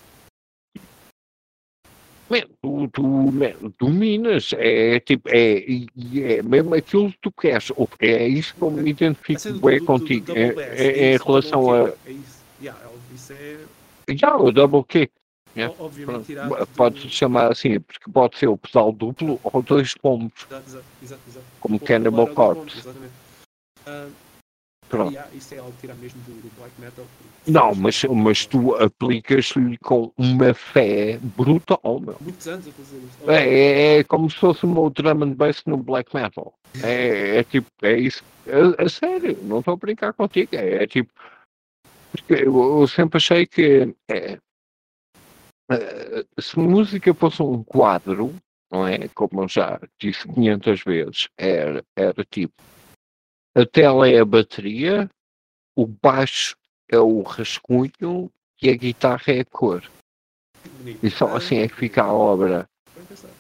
Man, tu, tu man, dominas, é tipo, é, é mesmo aquilo que tu queres. É isso que eu me identifico bem do, contigo. Do, do é, é, é em relação a. É isso. Yeah, isso é. Já, o double kick. Yeah. Obviamente, pode-se do... chamar assim, porque pode ser o pedal duplo ou dois bombos. Exato, exato, exato. Como o Cannibal Corpse. Exatamente. Uh, Pronto. Yeah, isso é algo tirar mesmo do, do black metal. Não, mas, mas tu aplicas-lhe com uma fé brutal, meu. Muitos anos a fazer isso. É, é, é como se fosse uma drum and bass no black metal. É, é tipo, é isso. É, é sério, não estou a brincar contigo. É, é tipo, porque eu, eu sempre achei que é, é, se música fosse um quadro, não é? Como eu já disse quinhentas vezes, era, era tipo, a tela é a bateria, o baixo é o rascunho e a guitarra é a cor. Bonito. E só Ah, assim é que fica a obra. bem pensado.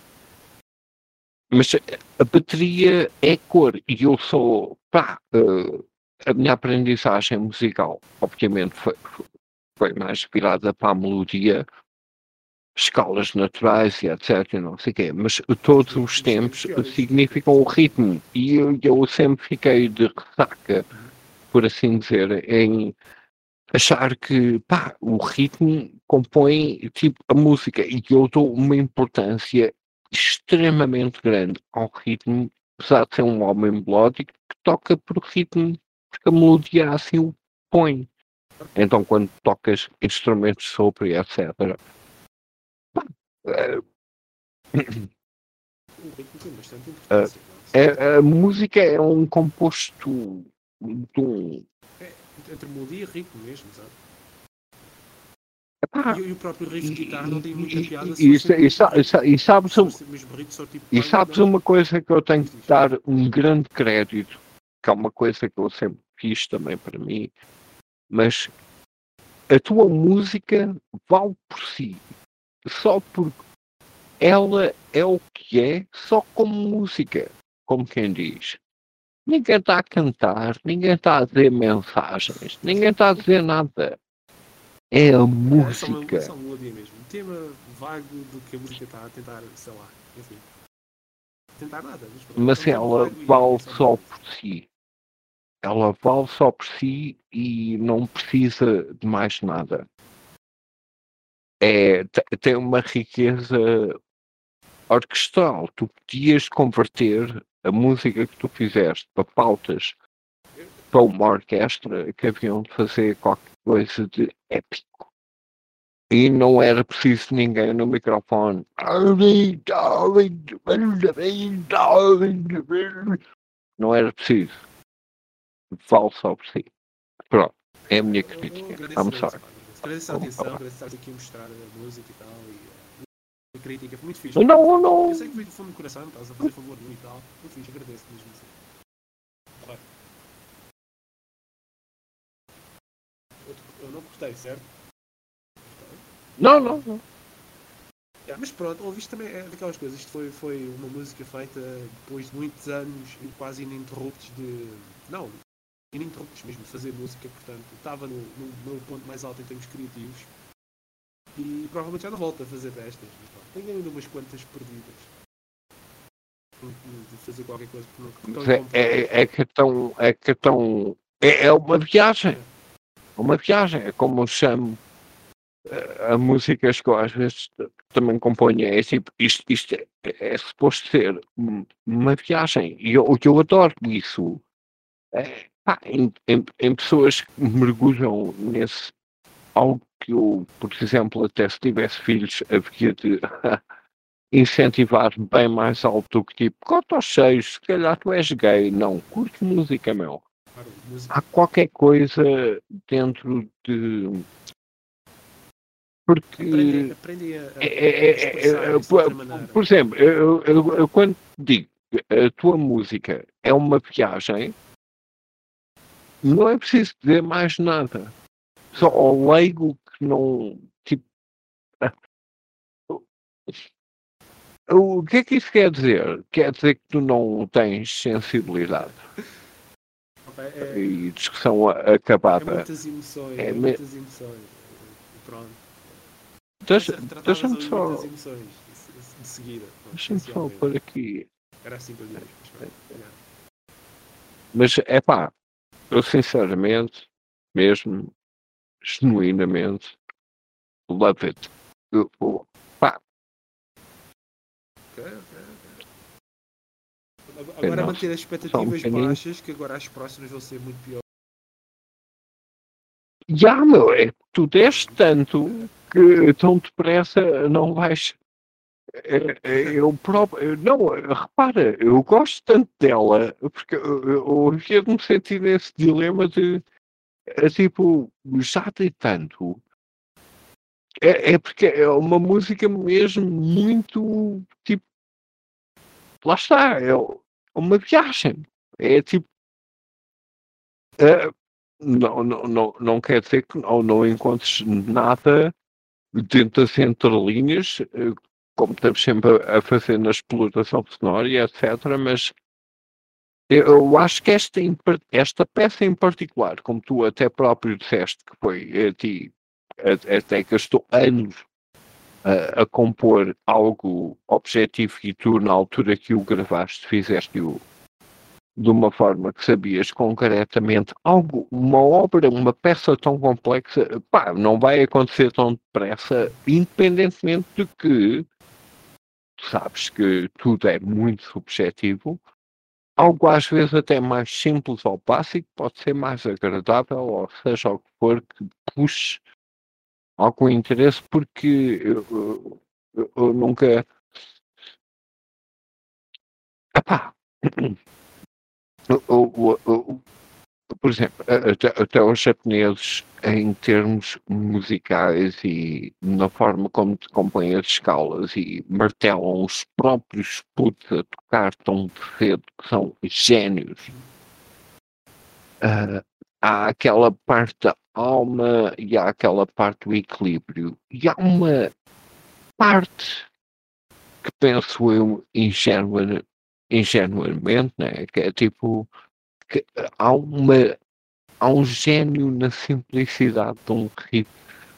Mas a bateria é cor e eu sou, pá, uh, a minha aprendizagem musical, obviamente, foi, foi mais virada para a melodia, escalas naturais e etc, e não sei o quê, mas todos os tempos significam o ritmo e eu, eu sempre fiquei de ressaca, por assim dizer, em achar que, pá, o ritmo compõe, tipo, a música e eu dou uma importância extremamente grande ao ritmo, apesar de ser um homem melódico que toca por ritmo, porque a melodia assim o põe. Então, quando tocas instrumentos sobre, etcétera, pá, eh, O ritmo tem bastante importância. é- a música é um composto de um. É, entre melodia e ritmo mesmo, sabe? Epá, E, e o próprio riff de guitarra não tem muita e- piada e- se e- for e- e sa- sempre e sa- e sabes se um- for mesmo riff só tipo E bang, sabes não. uma coisa que eu tenho que dar um grande crédito, que é uma coisa que eu sempre fiz também para mim, mas a tua música vale por si, só porque ela é o que é, só como música, como quem diz. Ninguém está a cantar, ninguém está a dizer mensagens, ninguém está a dizer nada. É a É só, uma, é música. só uma melodia mesmo. Um tema vago do que a música está a tentar, sei lá, enfim. Tentar nada, mas pronto. Mas É um tema ela vago e vale é só só uma por si. Ela vale só por si e não precisa de mais nada. É, te- tem uma riqueza orquestral. Tu podias converter a música que tu fizeste para pautas para uma orquestra que haviam de fazer qualquer coisa de épico. E não era preciso ninguém no microfone. Não era preciso. Vale só por si. Pronto. É a minha Eu, eu crítica. agradeço I'm imenso, sorry. pá, agradeço. Agradeço a Oh, atenção, oh. agradeço estar aqui a mostrar a música e tal. E, uh, a crítica foi muito fixe. Não, não. Eu sei que foi do fundo do coração, estás a fazer favor de mim e tal. Muito fixe, agradeço mesmo assim. Vai. Eu, eu não cortei, certo? Não, não, não. Yeah, mas pronto, ouviste também é daquelas coisas. Isto foi, foi uma música feita depois de muitos anos e quase ininterruptos de. Não, ininterruptos mesmo de fazer música, portanto, estava no, no, no ponto mais alto em termos criativos e provavelmente já não volto a fazer destas. Mas, pronto, tenho ainda umas quantas perdidas de fazer qualquer coisa que não que Mas estão é, é, é que é tão. É que é tão. É, é uma viagem. É uma viagem. É como eu chamo eh, a músicas que eu às vezes também componho. É tipo, isto, isto é, é suposto ser um- uma viagem. E eu, eu adoro isso. É, pá, em, em, em pessoas que mergulham nesse algo que eu, por exemplo, até se tivesse filhos, havia de incentivar bem mais alto do que tipo, cota aos seios, se calhar tu és gay. Não, curte música, meu. Claro, música. Há qualquer coisa dentro de. Porque. Aprendem, aprendem a, a, É, é, a é, expressar é, isso de outra maneira. por, por exemplo, eu, eu, eu quando digo que a tua música é uma viagem, não é preciso dizer mais nada. Só ao leigo que não. Tipo, o que é que isso quer dizer? Quer dizer que tu não tens sensibilidade Opa, é, e discussão a- é acabada. muitas emoções, É é, me- muitas emoções. E pronto. Deixa- Tratadas Deixa-me ali só, muitas emoções de, de seguida. pronto, deixa-me só essencialmente. pôr aqui. Era assim que eu diria. Mas, pronto, yeah. Mas é pá, eu sinceramente, mesmo, genuinamente, love it. Eu, eu, pá, Ok, ok, ok. É Agora nosso. manter as Só um expectativas bocadinho. baixas, que agora as próximas vão ser muito piores. Já, meu, é que tu deste tanto que tão depressa não vais. É, é, eu próprio. eu- Não, repara, eu gosto tanto dela porque eu, eu, eu ia me sentir nesse dilema de é, tipo, já de tanto. É, é porque é uma música mesmo muito tipo, lá está, é uma viagem. É tipo. é, não, não, não, não quer dizer que não, não encontres nada dentro das entrelinhas, eh, como estamos sempre a, a fazer na exploração sonora e etcétera, mas eu, eu acho que esta, em par- esta peça em particular, como tu até próprio disseste, que foi a ti, a- até gastou anos a, a compor algo objetivo e tu, na altura que o gravaste, fizeste-o de uma forma que sabias concretamente algo, uma obra, uma peça tão complexa, pá, não vai acontecer tão depressa, independentemente de que tu sabes que tudo é muito subjetivo, algo às vezes até mais simples ou básico pode ser mais agradável, ou seja o que for que puxe algum interesse, porque eu, eu- eu- eu nunca. Epá, eu- eu- eu- por exemplo, a- até, até os japoneses, em termos musicais e na forma como te compõem as escalas e martelam os próprios putos a tocar tão cedo, que são gênios, ah, há aquela parte da alma e há aquela parte do equilíbrio. E há uma parte que penso eu ingenua, ingenuamente, né? Que é tipo, que há uma há um gênio na simplicidade de um riff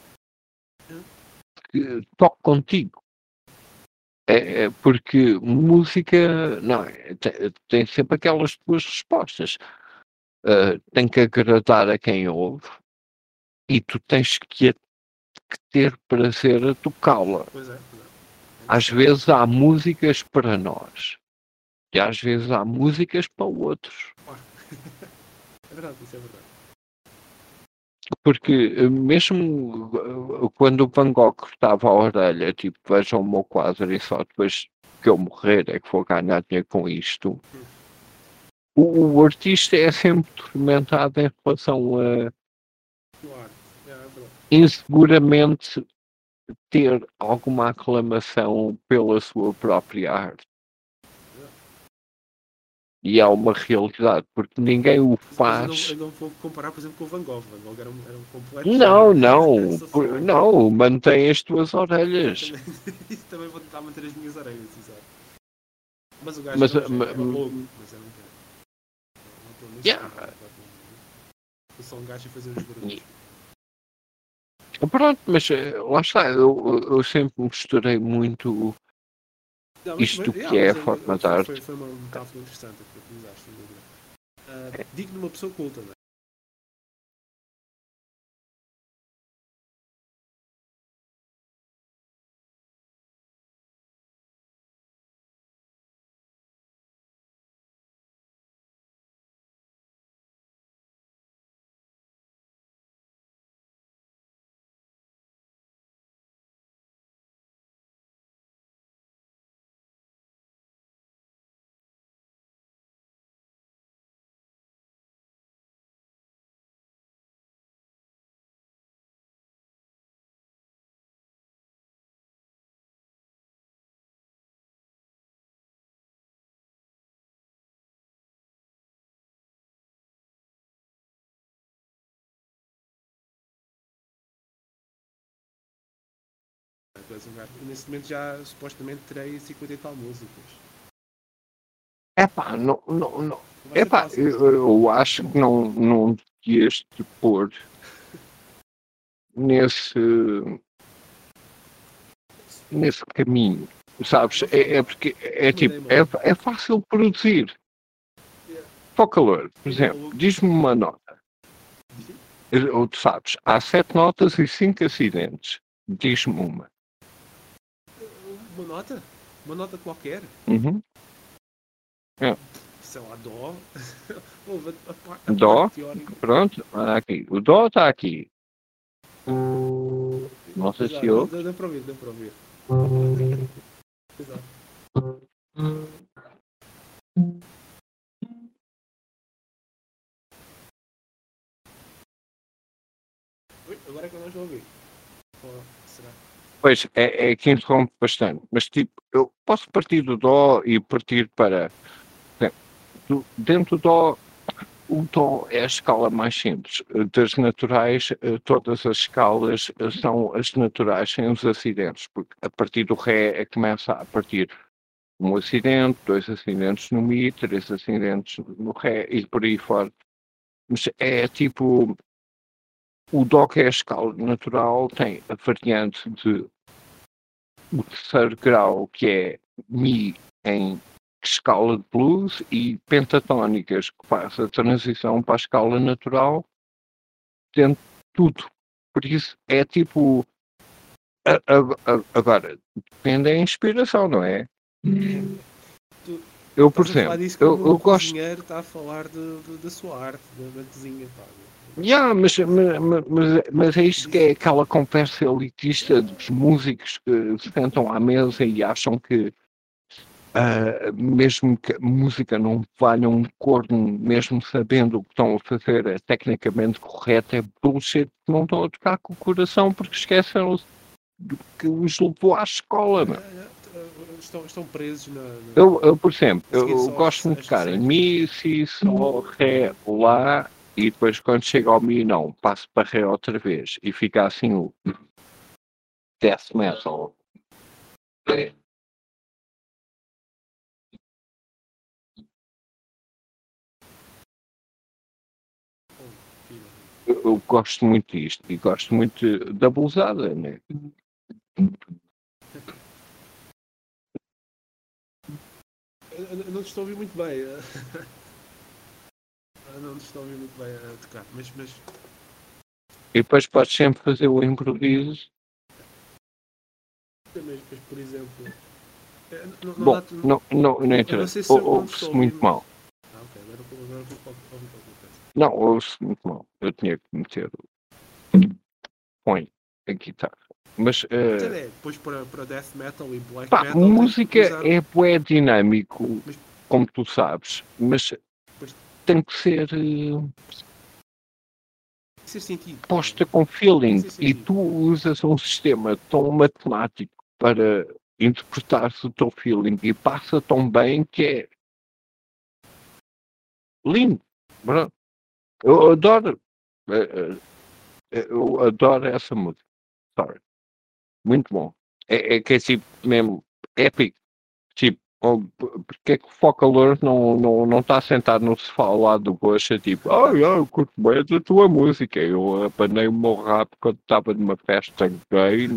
que toca contigo. É, é porque música, não, é, te- tem sempre aquelas duas respostas. Ah, tem que agradar a quem ouve e tu tens que, a- que ter prazer a tocá-la. Pois é, pois é. Às vezes há músicas para nós e às vezes há músicas para outros. É verdade, isso é verdade. Porque eh, mesmo eh, quando o Van Gogh cortava a orelha, tipo, vejam o meu quadro e só depois que eu morrer é que vou ganhar dinheiro com isto, o, o artista é sempre tormentado em relação a Claro, é, é verdade. inseguramente ter alguma aclamação pela sua própria arte. E há uma realidade, porque ninguém o Mas, mas eu, não, faz. eu não vou comparar, por exemplo, com o Van Gogh. Van Gogh era um, era um completo Não, gênio. não, Só- só- por- não, mantém as tuas orelhas. Também, também vou tentar manter as minhas orelhas, exato. Mas o gajo Mas, era, um gênio, ma- era louco, mas era um gênio. Não estou nisso. Yeah. Foi só um gajo e fazer os barulhos. Pronto, mas eh, lá está, eu, eu- eu sempre misturei muito Não, mas, isto mas, que yeah, é a mas, eh, forma de foi, arte. foi, foi uma metáfora interessante que utilizaste, sem dúvida. Uh, digo de uma pessoa culta, não é? Mas um gajo, nesse momento já supostamente terei cinquenta e tal músicas. Epá, não, não, não. Não vai ser Epá, fácil. eu, eu acho que não, não devias te pôr nesse, nesse caminho, sabes? É, é porque é tipo, é, é fácil produzir. Para o calor, por exemplo, diz-me uma nota. Ou tu sabes, há sete notas e cinco acidentes. Diz-me uma. Uma nota? Uma nota qualquer? Uhum. Sei lá, dó. Ouve, a, a, a Dó. parte teórica. Pronto, olha aqui. O dó está aqui. Não sei se Exato, eu. deu, deu para ouvir, deu para ouvir. Exato. Ui, agora é que eu não estou a ouvir. Oh, será? Pois, é, é que interrompe bastante. Mas, tipo, eu posso partir do Dó e partir para... do- Dentro do Dó, o Dó é a escala mais simples. Das naturais, eh, todas as escalas eh, são as naturais sem os acidentes, porque a partir do Ré é que começa a partir um acidente, dois acidentes no Mi, três acidentes no Ré e por aí fora. Mas é tipo... O Dó, que é a escala natural, tem a variante de o terceiro grau, que é Mi em escala de blues, e pentatónicas, que faz a transição para a escala natural, tendo tudo. Por isso é tipo. a- a- a- agora, depende da inspiração, não é? Tu Eu, por estás a falar exemplo, disso eu, como eu um gosto. cozinheiro está a falar de, de- da sua arte, da, da cozinha. Pá. Yeah, mas, mas, mas, mas é isto que é aquela conversa elitista dos músicos que se sentam à mesa e acham que ah, mesmo que a música não valha um corno, mesmo sabendo o que estão a fazer é tecnicamente correto, é bullshit, não estão a tocar com o coração porque esqueceram do que os levou à escola, meu. É, é, Estão, estão presos na. na- Eu, eu, por exemplo, seguir eu só gosto as- de as tocar em receitas. Mi, Si, Sol, Ré, Lá, e depois quando chega ao Mi não, passo para Ré outra vez, e fica assim o death metal. É, eu, eu gosto muito disto, e gosto muito da blusada, né? Eu, eu- eu não te estou a ouvir muito bem. eh. Eu não te estou a ouvir muito bem a tocar, mas, mas E depois podes sempre fazer o improviso. mas, mas, por exemplo. eh, Não, não Bom, dá. não, não, não eu não interessa. sei se eu Ou- não te Ouve-se estou a ouvir. muito mal. Ah, ok, agora agora agora ouvi qualquer ouvi qualquer coisa. Não, ouve-se muito mal. Eu tinha que meter. Põe a guitarra. Mas, Mas eh, é, depois para, para death metal e black pá, metal tem que música usar. é bué dinâmico, Mas- como tu sabes, mas Mas- tem que ser eh, Tem que ser sentido. posta com feeling. Sim, sim, E sim. tu usas um sistema tão matemático para interpretar o teu feeling e passa tão bem que é lindo. Pronto. Eu adoro. eh, eh, Eu adoro essa música. Sorry. Muito bom. É, é que é tipo mesmo épico. Tipo, oh, p- porque é que o Focalor não está não, não tá sentado no sofá ao lado do Goxa, tipo, oh, eu curto bem da tua música. Eu apanhei o meu rap quando estava numa festa gay.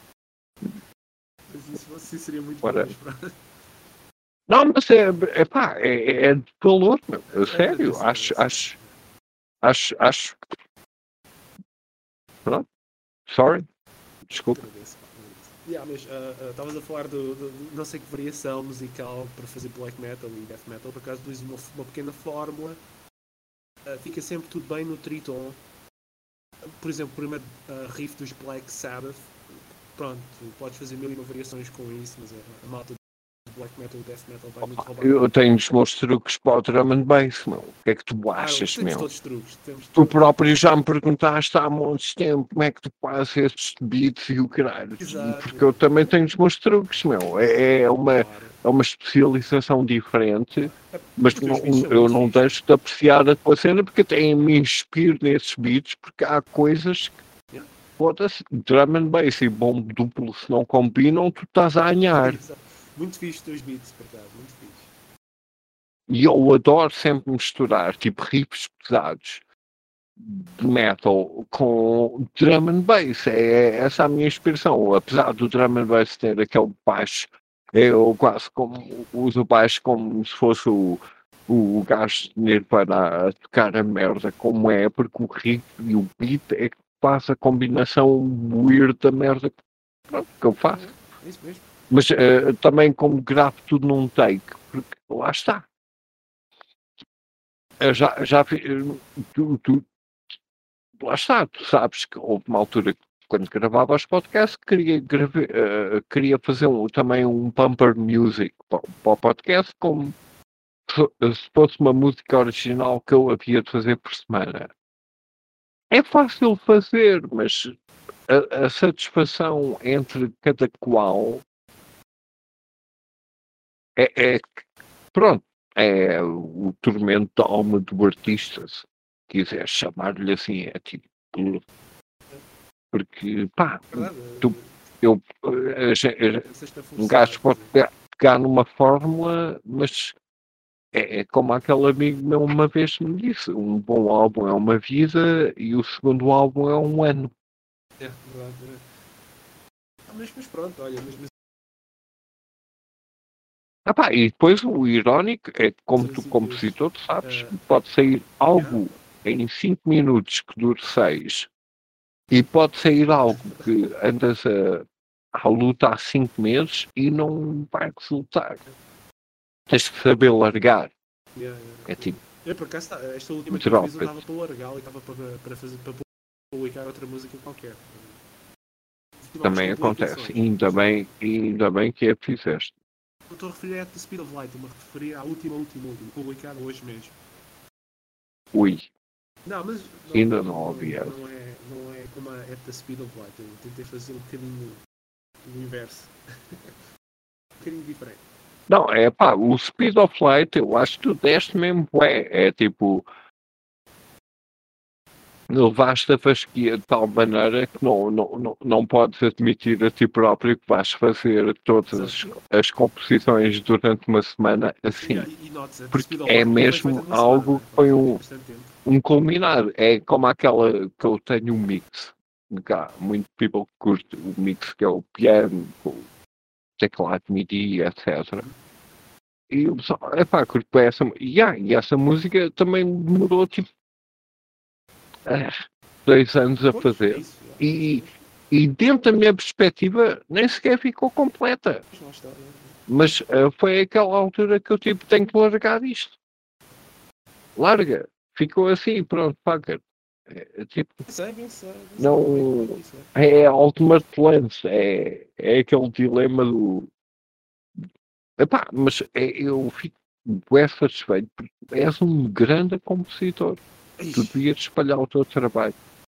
Mas isso, isso seria muito Ora. bom. mas pronto. Não, mas é, é pá, é, é de valor, meu. A É, sério. agradeço, Acho, agradeço. acho, acho, acho. Pronto. Sorry. Desculpa. Agradeço, pá, agradeço. Yeah, mas ah, ah, estavas a falar do, do- do- não sei que variação musical para fazer black metal e death metal, por acaso uso uma, uma pequena fórmula, ah, fica sempre tudo bem no triton. Por exemplo, o primeiro ah, riff dos Black Sabbath, pronto, tu podes fazer mil e uma variações com isso, mas a, a malta do black metal e death metal vai muito roubar. Eu tenho os meus truques para o drum and bass, meu. O que é que tu Claro, achas, temos meu? todos truques. Temos Tu próprio já me perguntaste há muitos tempo como é que tu fazes estes beats e o caralho. Exato. Porque eu também tenho os meus truques, meu. É, é uma, Claro. é uma especialização diferente, É, mas os teus não- beats são eu muito não fixes. deixo de apreciar a tua cena porque até me inspiro nesses beats, porque há coisas que, Yeah. foda-se, drum and bass e bombo duplo se não combinam, tu estás a anhar. Exato. Muito fixe os teus beats, por acaso, muito fixe. E eu adoro sempre misturar, tipo, riffs pesados de metal com drum and bass. É essa a minha inspiração. Apesar do drum and bass ter aquele baixo, eu quase como uso o baixo como se fosse o, o gajo de Nirvana a tocar a merda como é, porque o riff e o beat é que faz a combinação weird da merda que, pronto, que eu faço. É isso mesmo. Mas eh, também como gravo tudo num take, porque lá está. Eu já, já fi- tu, tu lá está, tu sabes que houve uma altura que, quando gravava os podcasts, queria, grave, uh, queria fazer um, também um bumper music para, para o podcast, como se, se fosse uma música original que eu havia de fazer por semana. É fácil fazer, mas a, a satisfação entre cada qual é, é pronto, é o tormento da alma do artista, se quiser chamar-lhe assim, é tipo, porque pá, Verdade, tu, eu, a gen- eh, sexta um gajo forçada, pode quer dizer, pegar, pegar numa fórmula, mas é, é como aquele amigo meu uma vez me disse, um bom álbum é uma vida e o segundo álbum é um ano. é verdade. é. Ah, mas, mas pronto, olha, mas, mas Ah pá, e depois o irónico é que, como tu, músicas, compositor, tu sabes, ah, pode sair yeah, algo em cinco minutos que dure seis e pode sair algo que andas a, à luta há cinco meses e não vai resultar. Tens que saber largar. yeah, yeah. É tipo, Eu, por acaso, tá, esta última que eu drop fiz, eu it. estava para largar e estava para, para, fazer, para publicar outra música qualquer. Tive Também algumas acontece. complicações. Ainda bem, ainda bem que é que fizeste. Não estou a referir a The Speed of Light, estou-me a referir à última, última, última, publicada hoje mesmo. Ui, Não, mas não, ainda não, não não, ouvi essa. não é, não é como a At the Speed of Light. Eu tentei fazer um bocadinho o inverso. um bocadinho diferente. Não, é pá, o Speed of Light eu acho que tu deste mesmo, é, é tipo, levaste a fasquia de tal maneira que não, não, não, não podes admitir a ti próprio que vais fazer todas as, Exato. as composições durante uma semana assim. E, e notes, a The Porque Speed of é Light não foi mesmo feita numa algo semana, que foi feita um, em bastante tempo. um culminar. É como aquela que eu tenho um mix. Há muito people que curte o mix que é o piano, o teclado MIDI, etcétera. E o pessoal, epá, curto bem essa música. Yeah, e essa música também demorou tipo ah, dois anos a Pois, é fazer. isso. é, E, pois, e dentro da minha perspectiva nem sequer ficou completa. pois, lá está. é. Mas ah, foi aquela altura que eu tipo tenho que largar isto. Larga. Ficou assim, pronto, paga. É, é tipo, Bem sei, bem sei, bem sei, não. bem, bem sei. É a ultimate lens. É, é aquele dilema do. Epá, mas é, eu fico bué satisfeito porque és um grande compositor. Tu Ixi, devias espalhar o teu trabalho.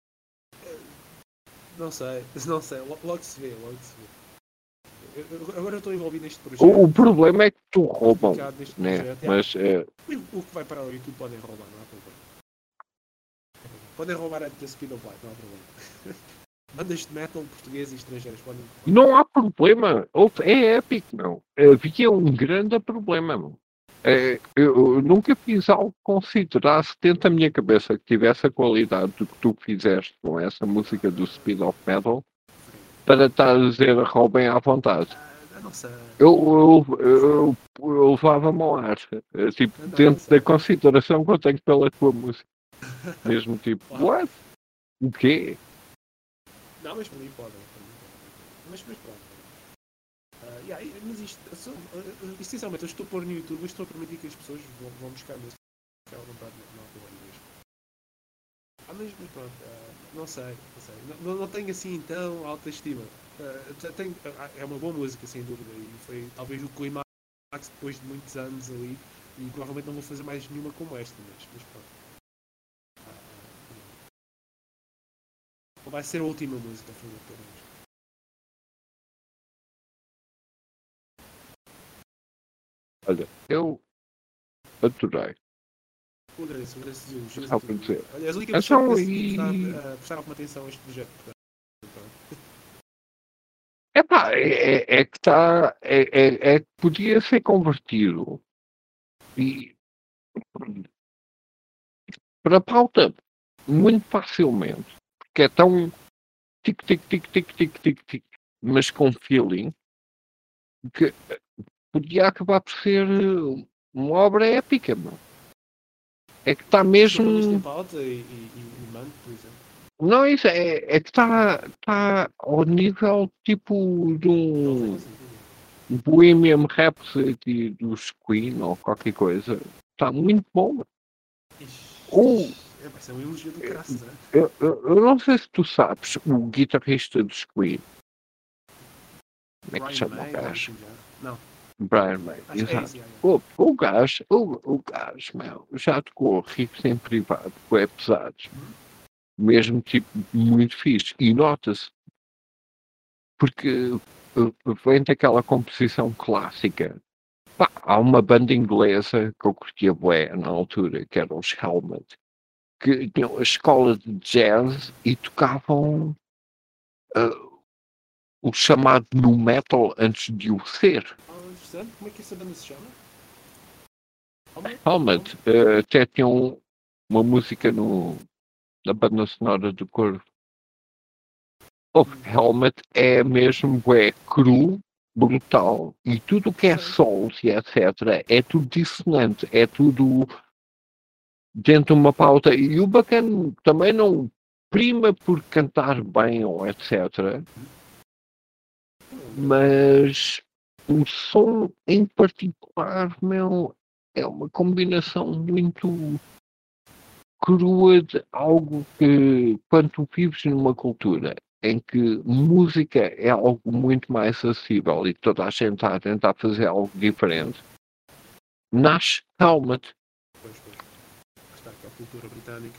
não sei, não sei, lo- logo se vê, logo se vê. Eu- eu- agora eu estou envolvido neste projeto. O, o problema é que tu estou roubam, ficado neste né? projeto. é, Mas é, O que vai para o YouTube podem roubar, não há problema. Podem roubar a The Speed of Light, não há problema. Bandas de metal português e estrangeiras podem. não há problema. Houve- É épico, meu. Havia um grande problema, meu. É, eu, eu nunca fiz algo que considerasse dentro da minha cabeça que tivesse a qualidade do que tu fizeste com essa música do Speed of Metal para estar a dizer roubem à vontade. Ah, não sei. Eu, eu, eu, eu levava-me ao ar, eh, tipo, Não, não dentro sei. da consideração que eu tenho pela tua música. Mesmo tipo, Claro. what? O quê? Não, mas por mim podem. por mim podem. Mas, mas pronto. Ah, yeah, e- mas isto, eu sou- eu- eu- essencialmente, eu estou a pôr no YouTube, eu estou a permitir que as pessoas vão, vão buscar música à vontade, não há problema mesmo. Ah, mas, mas pronto, ah, não sei, não sei. Não, não- não tenho assim tão alta estima. Ah, te- tenho- ah, é uma boa música, sem dúvida, e foi talvez o climax depois de muitos anos ali, e provavelmente não vou fazer mais nenhuma como esta, mas, mas pronto. Ah, não vai ser a última música a fazer pelo menos. Olha, eu adorei. Eu agradeço, agradeço os elogios Só e para tudo. dizer. Aliás, a única Então, pessoa que e- consegui prestar, ah, prestar alguma atenção a este projeto. Portanto, pronto. Epá, é, é, é que está. É, é, é que podia ser convertido e, para a pauta muito facilmente. Porque é tão tic, tic, tic, tic, tic, tic, tic, mas com feeling que eh, podia acabar por ser eh, uma obra épica, meu. É que está Se eu ponho isto em mesmo. pauta e, e, e, e mando, por exemplo. Não, isso é, é que está tá ao nível tipo de Não um tenho sentido. Bohemian Rhapsody dos Queen ou qualquer coisa. Está muito bom. Ixi, O, ixi, É, vai ser um elogio do graças, é? Eu, eu, eu não sei se tu sabes, o guitarrista dos Queen, como é que Brian chama o May, gajo? assim já. Não, Brian May, acho que é exato. esse, já, já. O, o gajo, o, o gajo, meu, já tocou riffs em privado, é pesados, mesmo tipo muito fixe, e nota-se, porque uh, vem daquela composição clássica. Pá, há uma banda inglesa que eu curtia bué na altura, que eram os Helmet, que tinham a escola de jazz e tocavam uh, o chamado nu metal antes de o ser. Ah, interessante. Como é que essa banda se chama? Helmet? Helmet uh, até tinham uma música no, na banda sonora do Corvo. O Helmet é mesmo bué cru, brutal, e tudo o que é solos e etcétera é tudo dissonante, é tudo dentro de uma pauta. E o bacana também não prima por cantar bem ou etcétera. Mas o som em particular, meu, é uma combinação muito crua de algo que, quando tu vives numa cultura em que música é algo muito mais acessível e toda a gente está a tentar fazer algo diferente, nasce Helmet. Pois, pois. Está aqui a cultura britânica.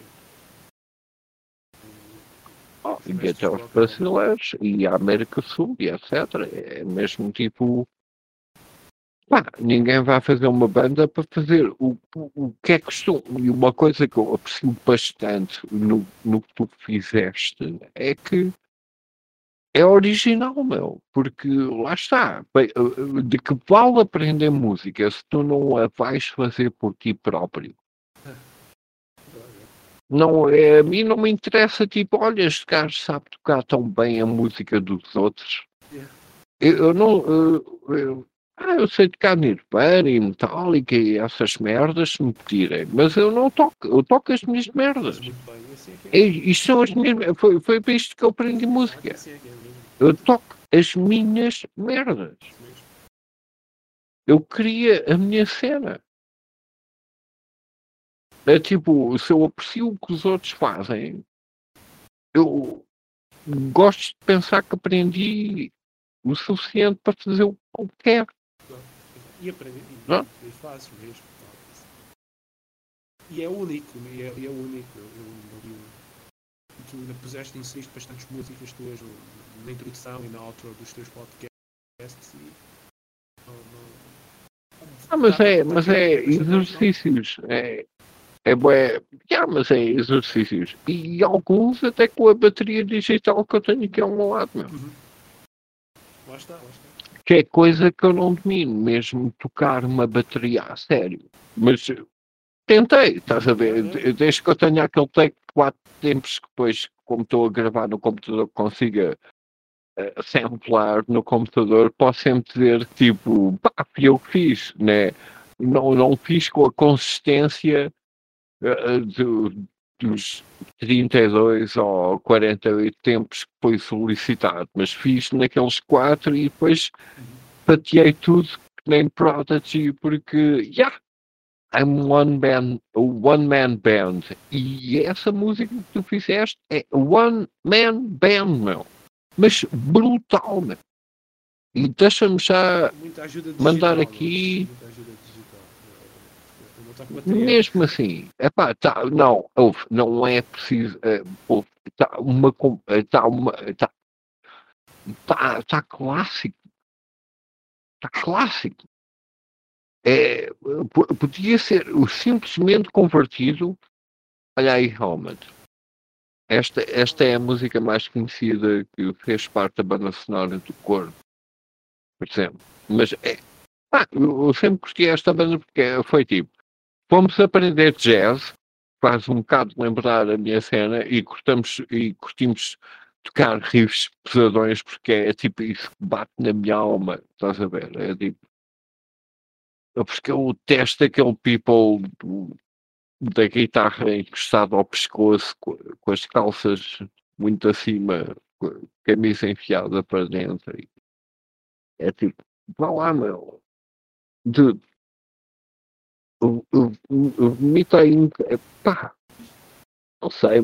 Oh, e até os brasileiros e a América do Sul e etcétera. É mesmo tipo. Pá, ninguém vai fazer uma banda para fazer o, o, o que é costume. E uma coisa que eu aprecio bastante no, no que tu fizeste é que é original, meu. Porque lá está. Bem, de que vale aprender música se tu não a vais fazer por ti próprio? Não, é, a mim não me interessa, tipo, olha, este gajo sabe tocar tão bem a música dos outros. Yeah. Eu, eu não. Eu, eu, ah, eu sei tocar Nirvana e Metallica e essas merdas, se me pedirem, mas eu não toco, eu toco as minhas merdas. Muito bem. Assim é que é. É, isto são as minhas. Foi, foi para isto que eu aprendi música. Assim é que é mesmo. Eu toco as minhas merdas. Isso mesmo. Eu queria a minha cena. É tipo, se eu aprecio o que os outros fazem, eu gosto de pensar que aprendi o suficiente para fazer o que eu quero. E aprendi. E, Não? e fazes mesmo. E é único. E é, e é único. Eu, eu, eu, tu ainda puseste, inseriste bastantes músicas tuas no- na introdução e na outro dos teus podcasts. E, não, não, Ah, mas dá para é, notar mas que é bastante original. exercícios. É, é bué. Yeah, mas é exercícios. E alguns até com a bateria digital que eu tenho aqui ao meu lado, meu. Uhum. Lá está, lá está. Que é coisa que eu não domino, mesmo tocar uma bateria a sério. Mas eh, tentei, estás a ver? De- Desde que eu tenho aquele take quatro tempos que depois, como estou a gravar no computador, consiga eh, samplar no computador, posso sempre dizer, tipo, pá, fui eu que fiz, né? Não, não fiz com a consistência eh, do- dos trinta e dois ou quarenta e oito tempos que foi solicitado, mas fiz naqueles quatro e depois pateei tudo que nem Prodigy, porque, yeah, I'm one band, a one man band. E essa música que tu fizeste é one man band, meu. Mas brutal, meu. E deixa-me já Muita ajuda digital. mandar não? aqui, Muita ajuda digital. Eu não toco bateria. mesmo assim, epá, tá, não, ouve, não é preciso, eh, ouve, tá uma, com- eh, tá uma, tá, tá, tá clássico, tá clássico. É, po- podia ser o simplesmente convertido. Olha aí, Helmet. Esta, esta é a música mais conhecida que fez parte da banda sonora do Corvo, por exemplo. Mas é, pá, eu eu sempre gostei desta banda porque foi tipo, fomos aprender jazz, faz um bocado lembrar a minha cena, e curtamos e curtimos tocar riffs pesadões porque é, tipo isso que bate na minha alma, estás a ver? É tipo, porque eu detesto aquele people do- da guitarra encostado ao pescoço, co- com, as calças muito acima, com a camisa enfiada para dentro. E é tipo, vá lá, meu. Dude, o, o, o, o mito aí, é, pá, Não sei,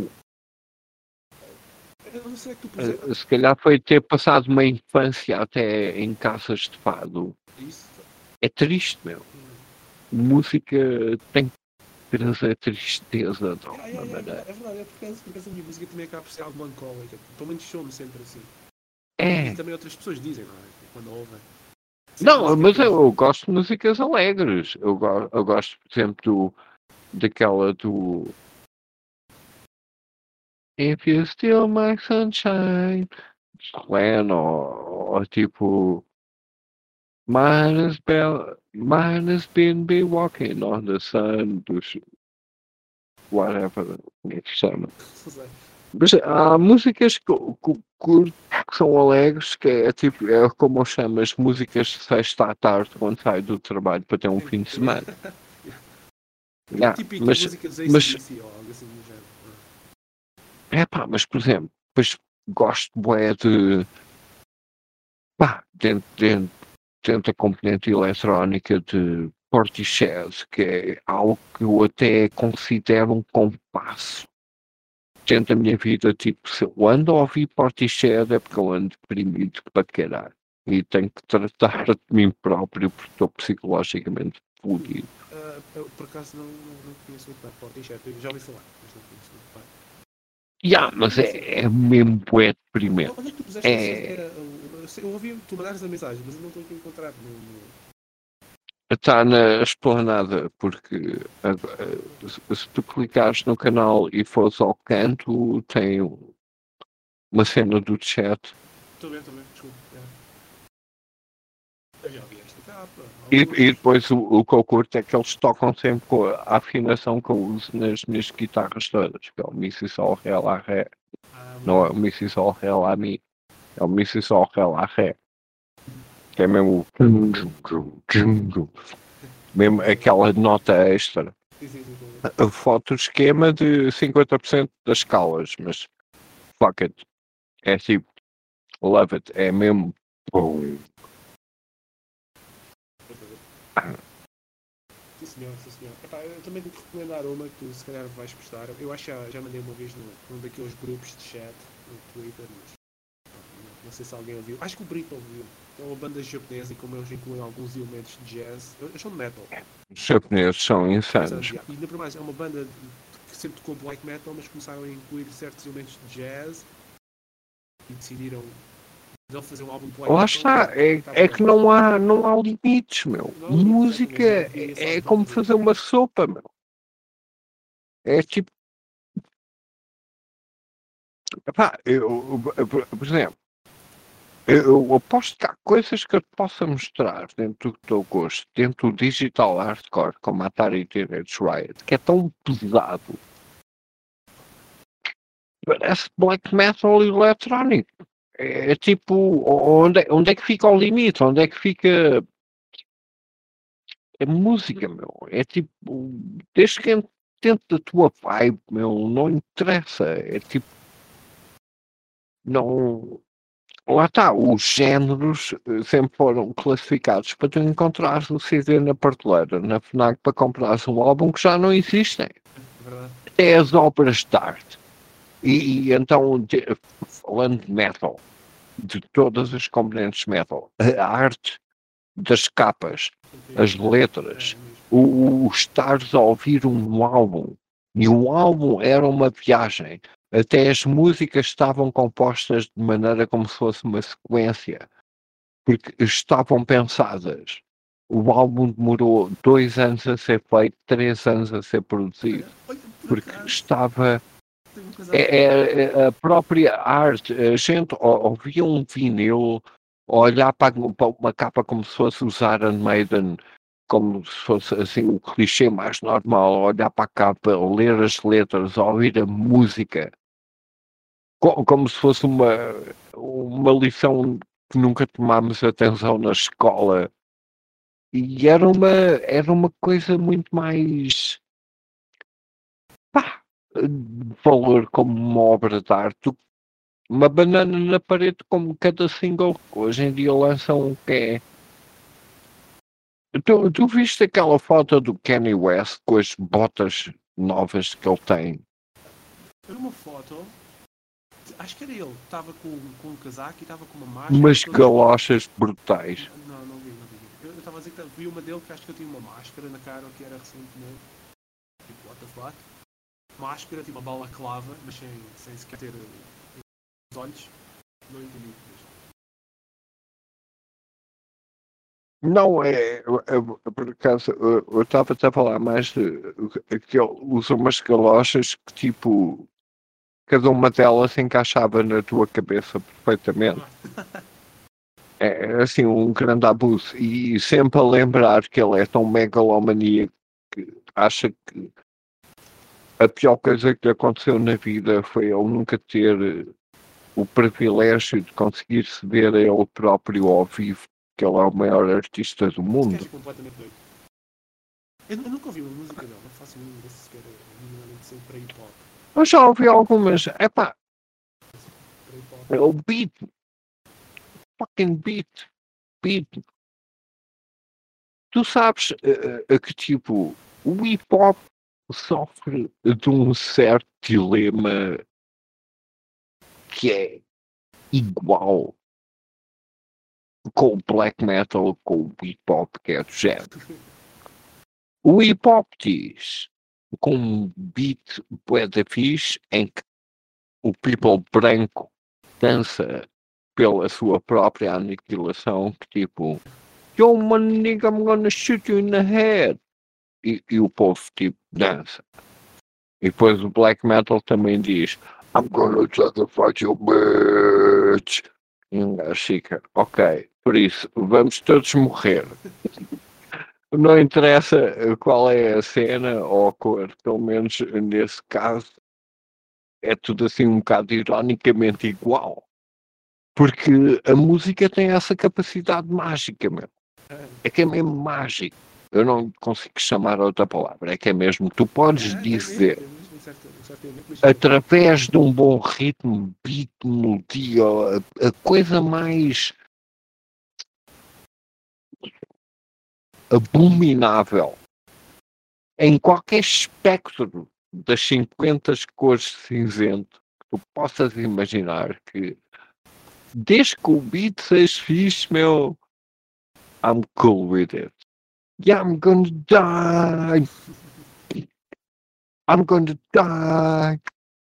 Eu não sei o que tu puseste. eh, se calhar foi ter passado uma infância até em casas de fado. Isso. É triste, meu. Música tem que trazer tristeza de Ah, é, alguma é, é maneira. verdade, é verdade, é porque, porque essa minha música também acaba por ser algo melancólica. Pelo menos sou-me sempre assim. É. E também outras pessoas dizem, não é? Quando ouvem. Sempre Não, música mas triste. eu, eu gosto de músicas alegres. Eu, go- eu gosto, por exemplo, do, daquela do If You Still My Sunshine, Glenn, ou, ou tipo Might as, well, might as been be walking on the sun, dos whatever, como é que se chama. Não sei. Mas há músicas que, eu- que, eu curto que são alegres, que é tipo, é como eu chamo as músicas de sexta à tarde quando saio do trabalho para ter um fim de semana. Yeah, Típica mas, música dos mas, A C D C ou algo assim do género. é pá, mas por exemplo, depois gosto bué de, pá, dentro, dentro, dentro da componente eletrónica de Portishead, que é algo que eu até considero um compasso dentro da minha vida. Tipo, se eu ando a ouvir Portishead é porque eu ando deprimido para caralho. E tenho que tratar de mim próprio porque estou psicologicamente fodido. Ah, eu, por acaso não, não, não conheço muito bem Portishead. Eu já ouvi falar, mas não conheço muito bem. Yeah, mas é, é mesmo bué deprimente. Onde é que tu puseste É, esse? Era, eu, sei- eu ouvi tu mandares a mensagem, mas eu não estou aqui a encontrar. No, no... está na esplanada, porque uh, se, se tu clicares no canal e fores ao canto, tem um- uma cena do chat. Estou bem, estou bem, desculpa. É. Eu já ouvi esta capa. E, algumas. e depois o, o que eu curto é que eles tocam sempre com a afinação que eu uso nas minhas guitarras todas, que é o Mi, Si, Sol, Ré, Lá, Ré. Ah, Não é o Mi, Si, Sol, Ré, Lá, Mi. É o Mi, Si, Sol, Ré, Lá, Ré. Que é mesmo o... Mesmo aquela nota extra. sim, sim, sim, estou bem. A foto esquema de cinquenta por cento das escalas, mas fuck it. É tipo, love it. É mesmo. Boom. Sim senhor, sim senhor. Epá, eu também tenho que recomendar uma que tu se calhar vais gostar. Eu acho que já, já mandei uma vez num, num daqueles grupos de chat no Twitter, mas pá, não, não sei se alguém ouviu. Acho que o Brito ouviu. É uma banda japonesa e como eles incluem alguns elementos de jazz, eles são de metal. Os japoneses são Sabe, insanos. já. E ainda por mais, é uma banda de- que sempre tocou black metal, mas começaram a incluir certos elementos de jazz e decidiram não fazer um álbum de black Lá metal. está. É, Tá é bom. que não há, não há limites, meu. Não há limites, Música exatamente. Já vi esse é, é álbum como várias fazer uma sopa, meu. É tipo. Epá, eu, eu, por por exemplo, eu, eu aposto que há coisas que eu te possa mostrar dentro do teu gosto, dentro do digital hardcore, como a Atari Teenage Riot, que é tão pesado. Parece black metal eletrónico. É, é tipo, onde é, onde é que fica o limite? Onde é que fica a música, meu? É tipo, desde que entre dentro da tua vibe, meu, não interessa. É tipo, não. Lá está, os géneros eh, sempre foram classificados para tu encontrares o C D na prateleira, na FNAC, para comprares um álbum que já não existem. É verdade. É as obras de arte. E, e então, de- falando de metal, de todas as componentes metal, a arte das capas, as letras, o, o estares a ouvir um álbum, e um álbum era uma viagem, até as músicas estavam compostas de maneira como se fosse uma sequência, porque estavam pensadas. O álbum demorou dois anos a ser feito, três anos a ser produzido, Olha, por porque acaso, estava tem uma coisa a é, ver. é- é a própria arte. A gente ó- ouvia um vinil, olhar para, para uma capa como se fosse os Iron Maiden, como se fosse assim o clichê mais normal, olhar para a capa, ler as letras, ouvir a música, co- como se fosse uma, uma lição que nunca tomámos atenção na escola. E era uma, era uma coisa muito mais, pá, de valor como uma obra de arte. Uma banana na parede como cada single que hoje em dia lançam um que é. Tu, tu viste aquela foto do Kanye West com as botas novas que ele tem? Eu vi uma foto, acho que era ele, estava com, com um casaco e estava com uma máscara. Umas todo- galochas brutais. Não, não vi, não vi. Eu estava a dizer que vi uma dele que acho que eu tinha uma máscara na cara, que era recentemente. Tipo, what the fuck? Máscara, tipo uma balaclava, mas sem, sem sequer ter uh, os olhos. Não entendi. Mas... Não, é, eu- eu- por acaso, eu eu estava a falar mais de que ele usa umas galochas que tipo, cada uma delas se encaixava na tua cabeça perfeitamente. É assim, um grande abuso. E sempre a lembrar que ele é tão megalomaníaco que acha que a pior coisa que lhe aconteceu na vida foi ele nunca ter eh, o privilégio de conseguir se ver a ele próprio ao vivo, que ele é o maior artista do Esse mundo. gajo é completamente doido. Eu, eu nunca ouvi uma música dele, não faço nenhuma ideia se sequer é minimamente sempre para hip hop. Eu já ouvi algumas, epá, Para hip hop. é o beat, fucking beat, beat. Tu sabes eh, eh, que tipo, o hip hop sofre de um certo dilema que é igual com o black metal, com o hip hop, que é do género. O hip hop diz com um beat bué da fixe em que o people branco dança pela sua própria aniquilação, que tipo, yo man nigga, I'm gonna shoot you in the head. E, e o povo tipo dança. E depois o black metal também diz I'm gonna sacrifice your bitch. E um gajo fica, ok, por isso vamos todos morrer. Não interessa eh, qual é a cena ou a cor, pelo menos nesse caso é tudo assim um bocado ironicamente igual. Porque a música tem essa capacidade mágica, meu. É que é mesmo mágico. Eu não consigo chamar outra palavra. É que é mesmo, tu podes É, é dizer, mesmo, é mesmo, certo, certamente, mas- através de um bom ritmo, beat, melodia, a, a coisa mais abominável em qualquer espectro das cinquenta cores de cinzento que tu possas imaginar, que desde que o beat seja fixe, meu, I'm cool with it. Yeah, I'm gonna die. I'm gonna die.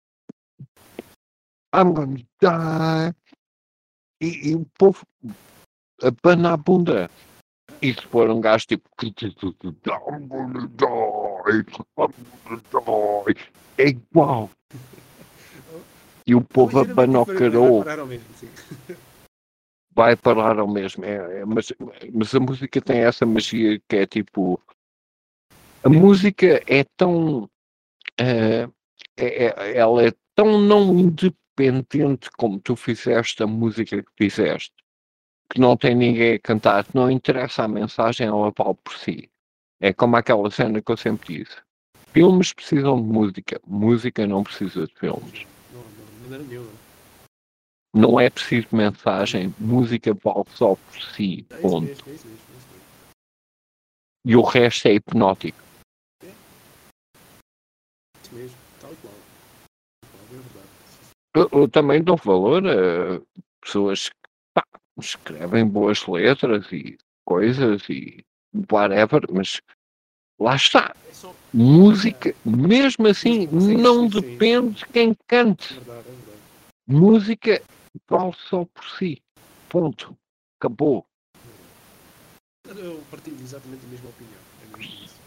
I'm gonna die. E, e o povo abana a bunda. E se for um gajo tipo I'm gonna die, I'm gonna die, é igual. E o povo Ligeiramente abana o diferente, mas vai carol, parar ao mesmo, sim. vai parar ao mesmo. É, é, mas, mas a música tem essa magia que é tipo. A música é tão. eh, é- é- ela é tão não independente como tu fizeste a música que fizeste, que não tem ninguém a cantar, que não interessa a mensagem, ela vale por si. É como aquela cena que eu sempre disse. Filmes precisam de música, música não precisa de filmes. Não, não, de maneira nenhuma. Não é preciso mensagem, música vale só por si, É isso ponto. mesmo, é isso mesmo. É isso mesmo. E o resto é hipnótico. É isso mesmo, tal e qual. Tal e qual, é verdade. Eu, eu também dou valor a pessoas que pá, escrevem boas letras e coisas e whatever, mas lá está. É só. Música, mesmo assim, Música, sim, não sim, sim. depende de quem É cante. verdade, é verdade. Música vale só por si. Ponto. Acabou. Eu partilho exatamente a mesma opinião. É mesmo isso.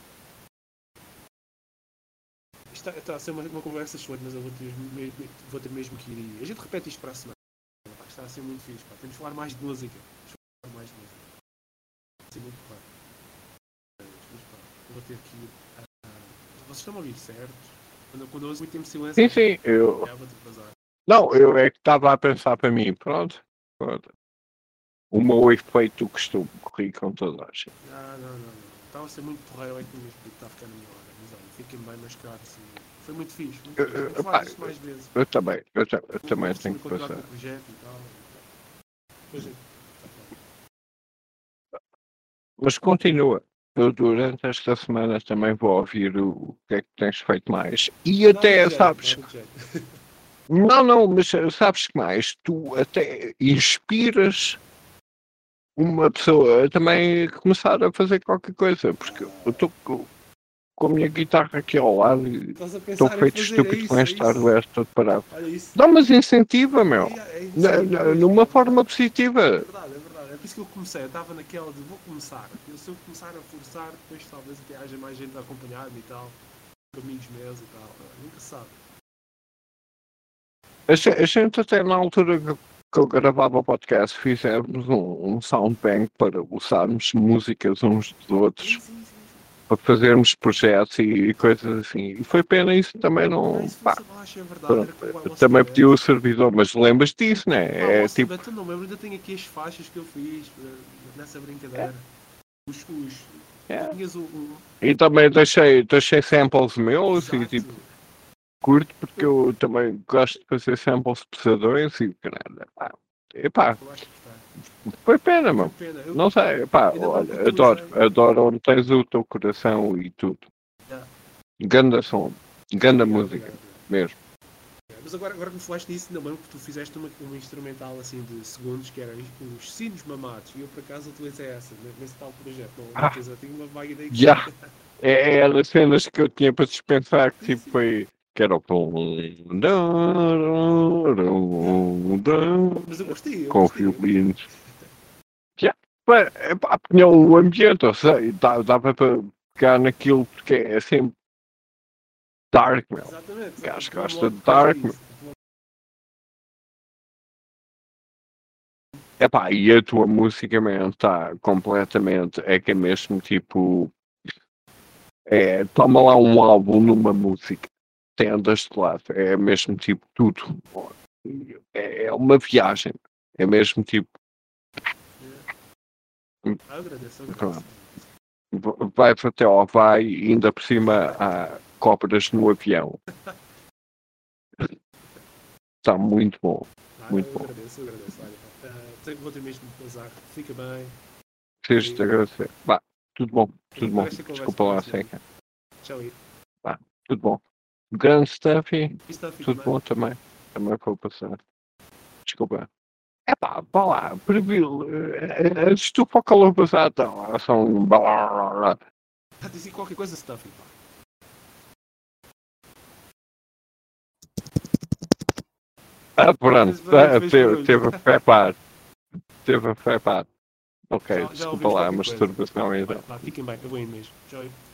Isto está, está a ser uma, uma conversa excelente, mas eu vou ter, mesmo, vou ter mesmo que ir. E a gente repete isto para a semana. Pá, está a ser muito fixe. Pá. Temos de falar mais de música. Temos de falar mais de música. Vai ser muito claro. Mas, mas pá, eu vou ter que ir. Ah, vocês estão a ouvir, certo? Quando, quando eu ouço muito tempo de silêncio, Sim, sim. Eu... já vou ter que vazar. Não, eu é que estava a pensar para mim. Pronto. Pronto. O meu efeito costume correr com toda a gente. Não, não, não, não. Estava a ser muito porreiro, é que o meu espírito está a ficar na minha hora. Mas olha, fiquem bem mascarados. Assim. Foi muito fixe. Muito Eu- fixe. eu- Vou falar pá, disto mais vezes. Eu também. Eu, ta- eu Vou- também vou tenho que continuar passar. com o projeto e tal. Pois é. Mas continua. eu durante esta semana também vou ouvir o, o que é que tens feito mais. E Dá-me até, jeito, sabes, dá-me jeito. não, não, mas eh, sabes que mais? Tu até inspiras uma pessoa a também começar a fazer qualquer coisa, porque eu estou com, com a minha guitarra aqui ao lado e Estás a estou pensar em feito fazer, é estúpido isso, com é este isso. hardware todo parado. Olha isso. Dá, mas incentiva, meu. É, é isso, Na- é na- mesmo. numa forma positiva. É verdade, é verdade. É por isso que eu comecei. Eu estava naquela de vou começar. Eu, se eu começar a forçar, depois talvez até haja mais gente a acompanhar-me e tal. Amigos meus e tal. Nunca se sabe. A ge- a gente até na altura que que eu gravava o podcast fizemos um, um soundbank para usarmos músicas uns dos outros, Sim, sim, sim. sim. para fazermos projetos e, e coisas assim. E foi pena isso também Ah, não. isso Pá, fosse abaixo, é verdade. Era pronto, como a vossa também banda. pediu o servidor, mas lembras disso, né? Pá, a É vossa tipo. banda, eu não lembro. Ainda tenho aqui as faixas que eu fiz eh, nessa brincadeira. Os. os É. tinhas o. o E também deixei, deixei samples meus e exato. tipo, curto porque eu também gosto de fazer samples pesadões e caralho. Pá, epá, Eu acho que está. foi pena, meu. Foi pena. Eu, Não sei, pá, Ainda não olha, utilizei. adoro, adoro onde tens o teu coração e tudo. Yeah. Ganda som, ganda Obrigado, música, obrigado, obrigado. mesmo. Mas agora, agora que me falaste nisso, ainda lembro que tu fizeste uma, uma instrumental assim de segundos que era os sinos mamados e eu por acaso utilizei essa ne- nesse tal projeto. Não, não Ah. utilizei, tinha uma vaga ideia que Já. É, é as cenas que eu tinha para dispensar que tipo foi. Que era o pom. Mas eu gostei, eu Com gostei. violinos. Já. Pá, é pá, tinha o ambiente, eu sei, dá- dava para pegar naquilo porque é sempre dark, meu. Exatamente. Gajo exatamente. gosta Logo de por causa dark, disso. Epá, e a tua música, man, está completamente. É que é mesmo tipo. É, toma lá um álbum numa música. Tem andas de lado. É mesmo tipo tudo. É, é uma viagem. É mesmo tipo. Ah, eu agradeço, eu Claro. agradeço. v- Vais até ao vai e ainda por cima há cobras no avião. Está muito bom. Ah, Muito eu bom. agradeço, eu agradeço. Olha, ah, tenho- vou ter mesmo de usar. Fica bem. Preciso te agradecer. Vá, tudo bom. Tudo bom. Esta conversa Desculpa lá, foi seca. Tchau aí. Tudo bom. Grande stuff. E está fica Tudo bem. bom também. Também vou passar. Desculpa. É pá, vá lá, previl. Antes tu para o calor passado, tá, são. Está a dizer qualquer coisa, Stuffy. pá. Ah, pronto, Fez barulho, fez teve, barulho. teve a fé par. Teve a fé par. Ok, Já- já desculpa ouvimos lá, qualquer mas coisa. turbação então. Vá, fiquem bem, eu vou indo mesmo. Tchau aí.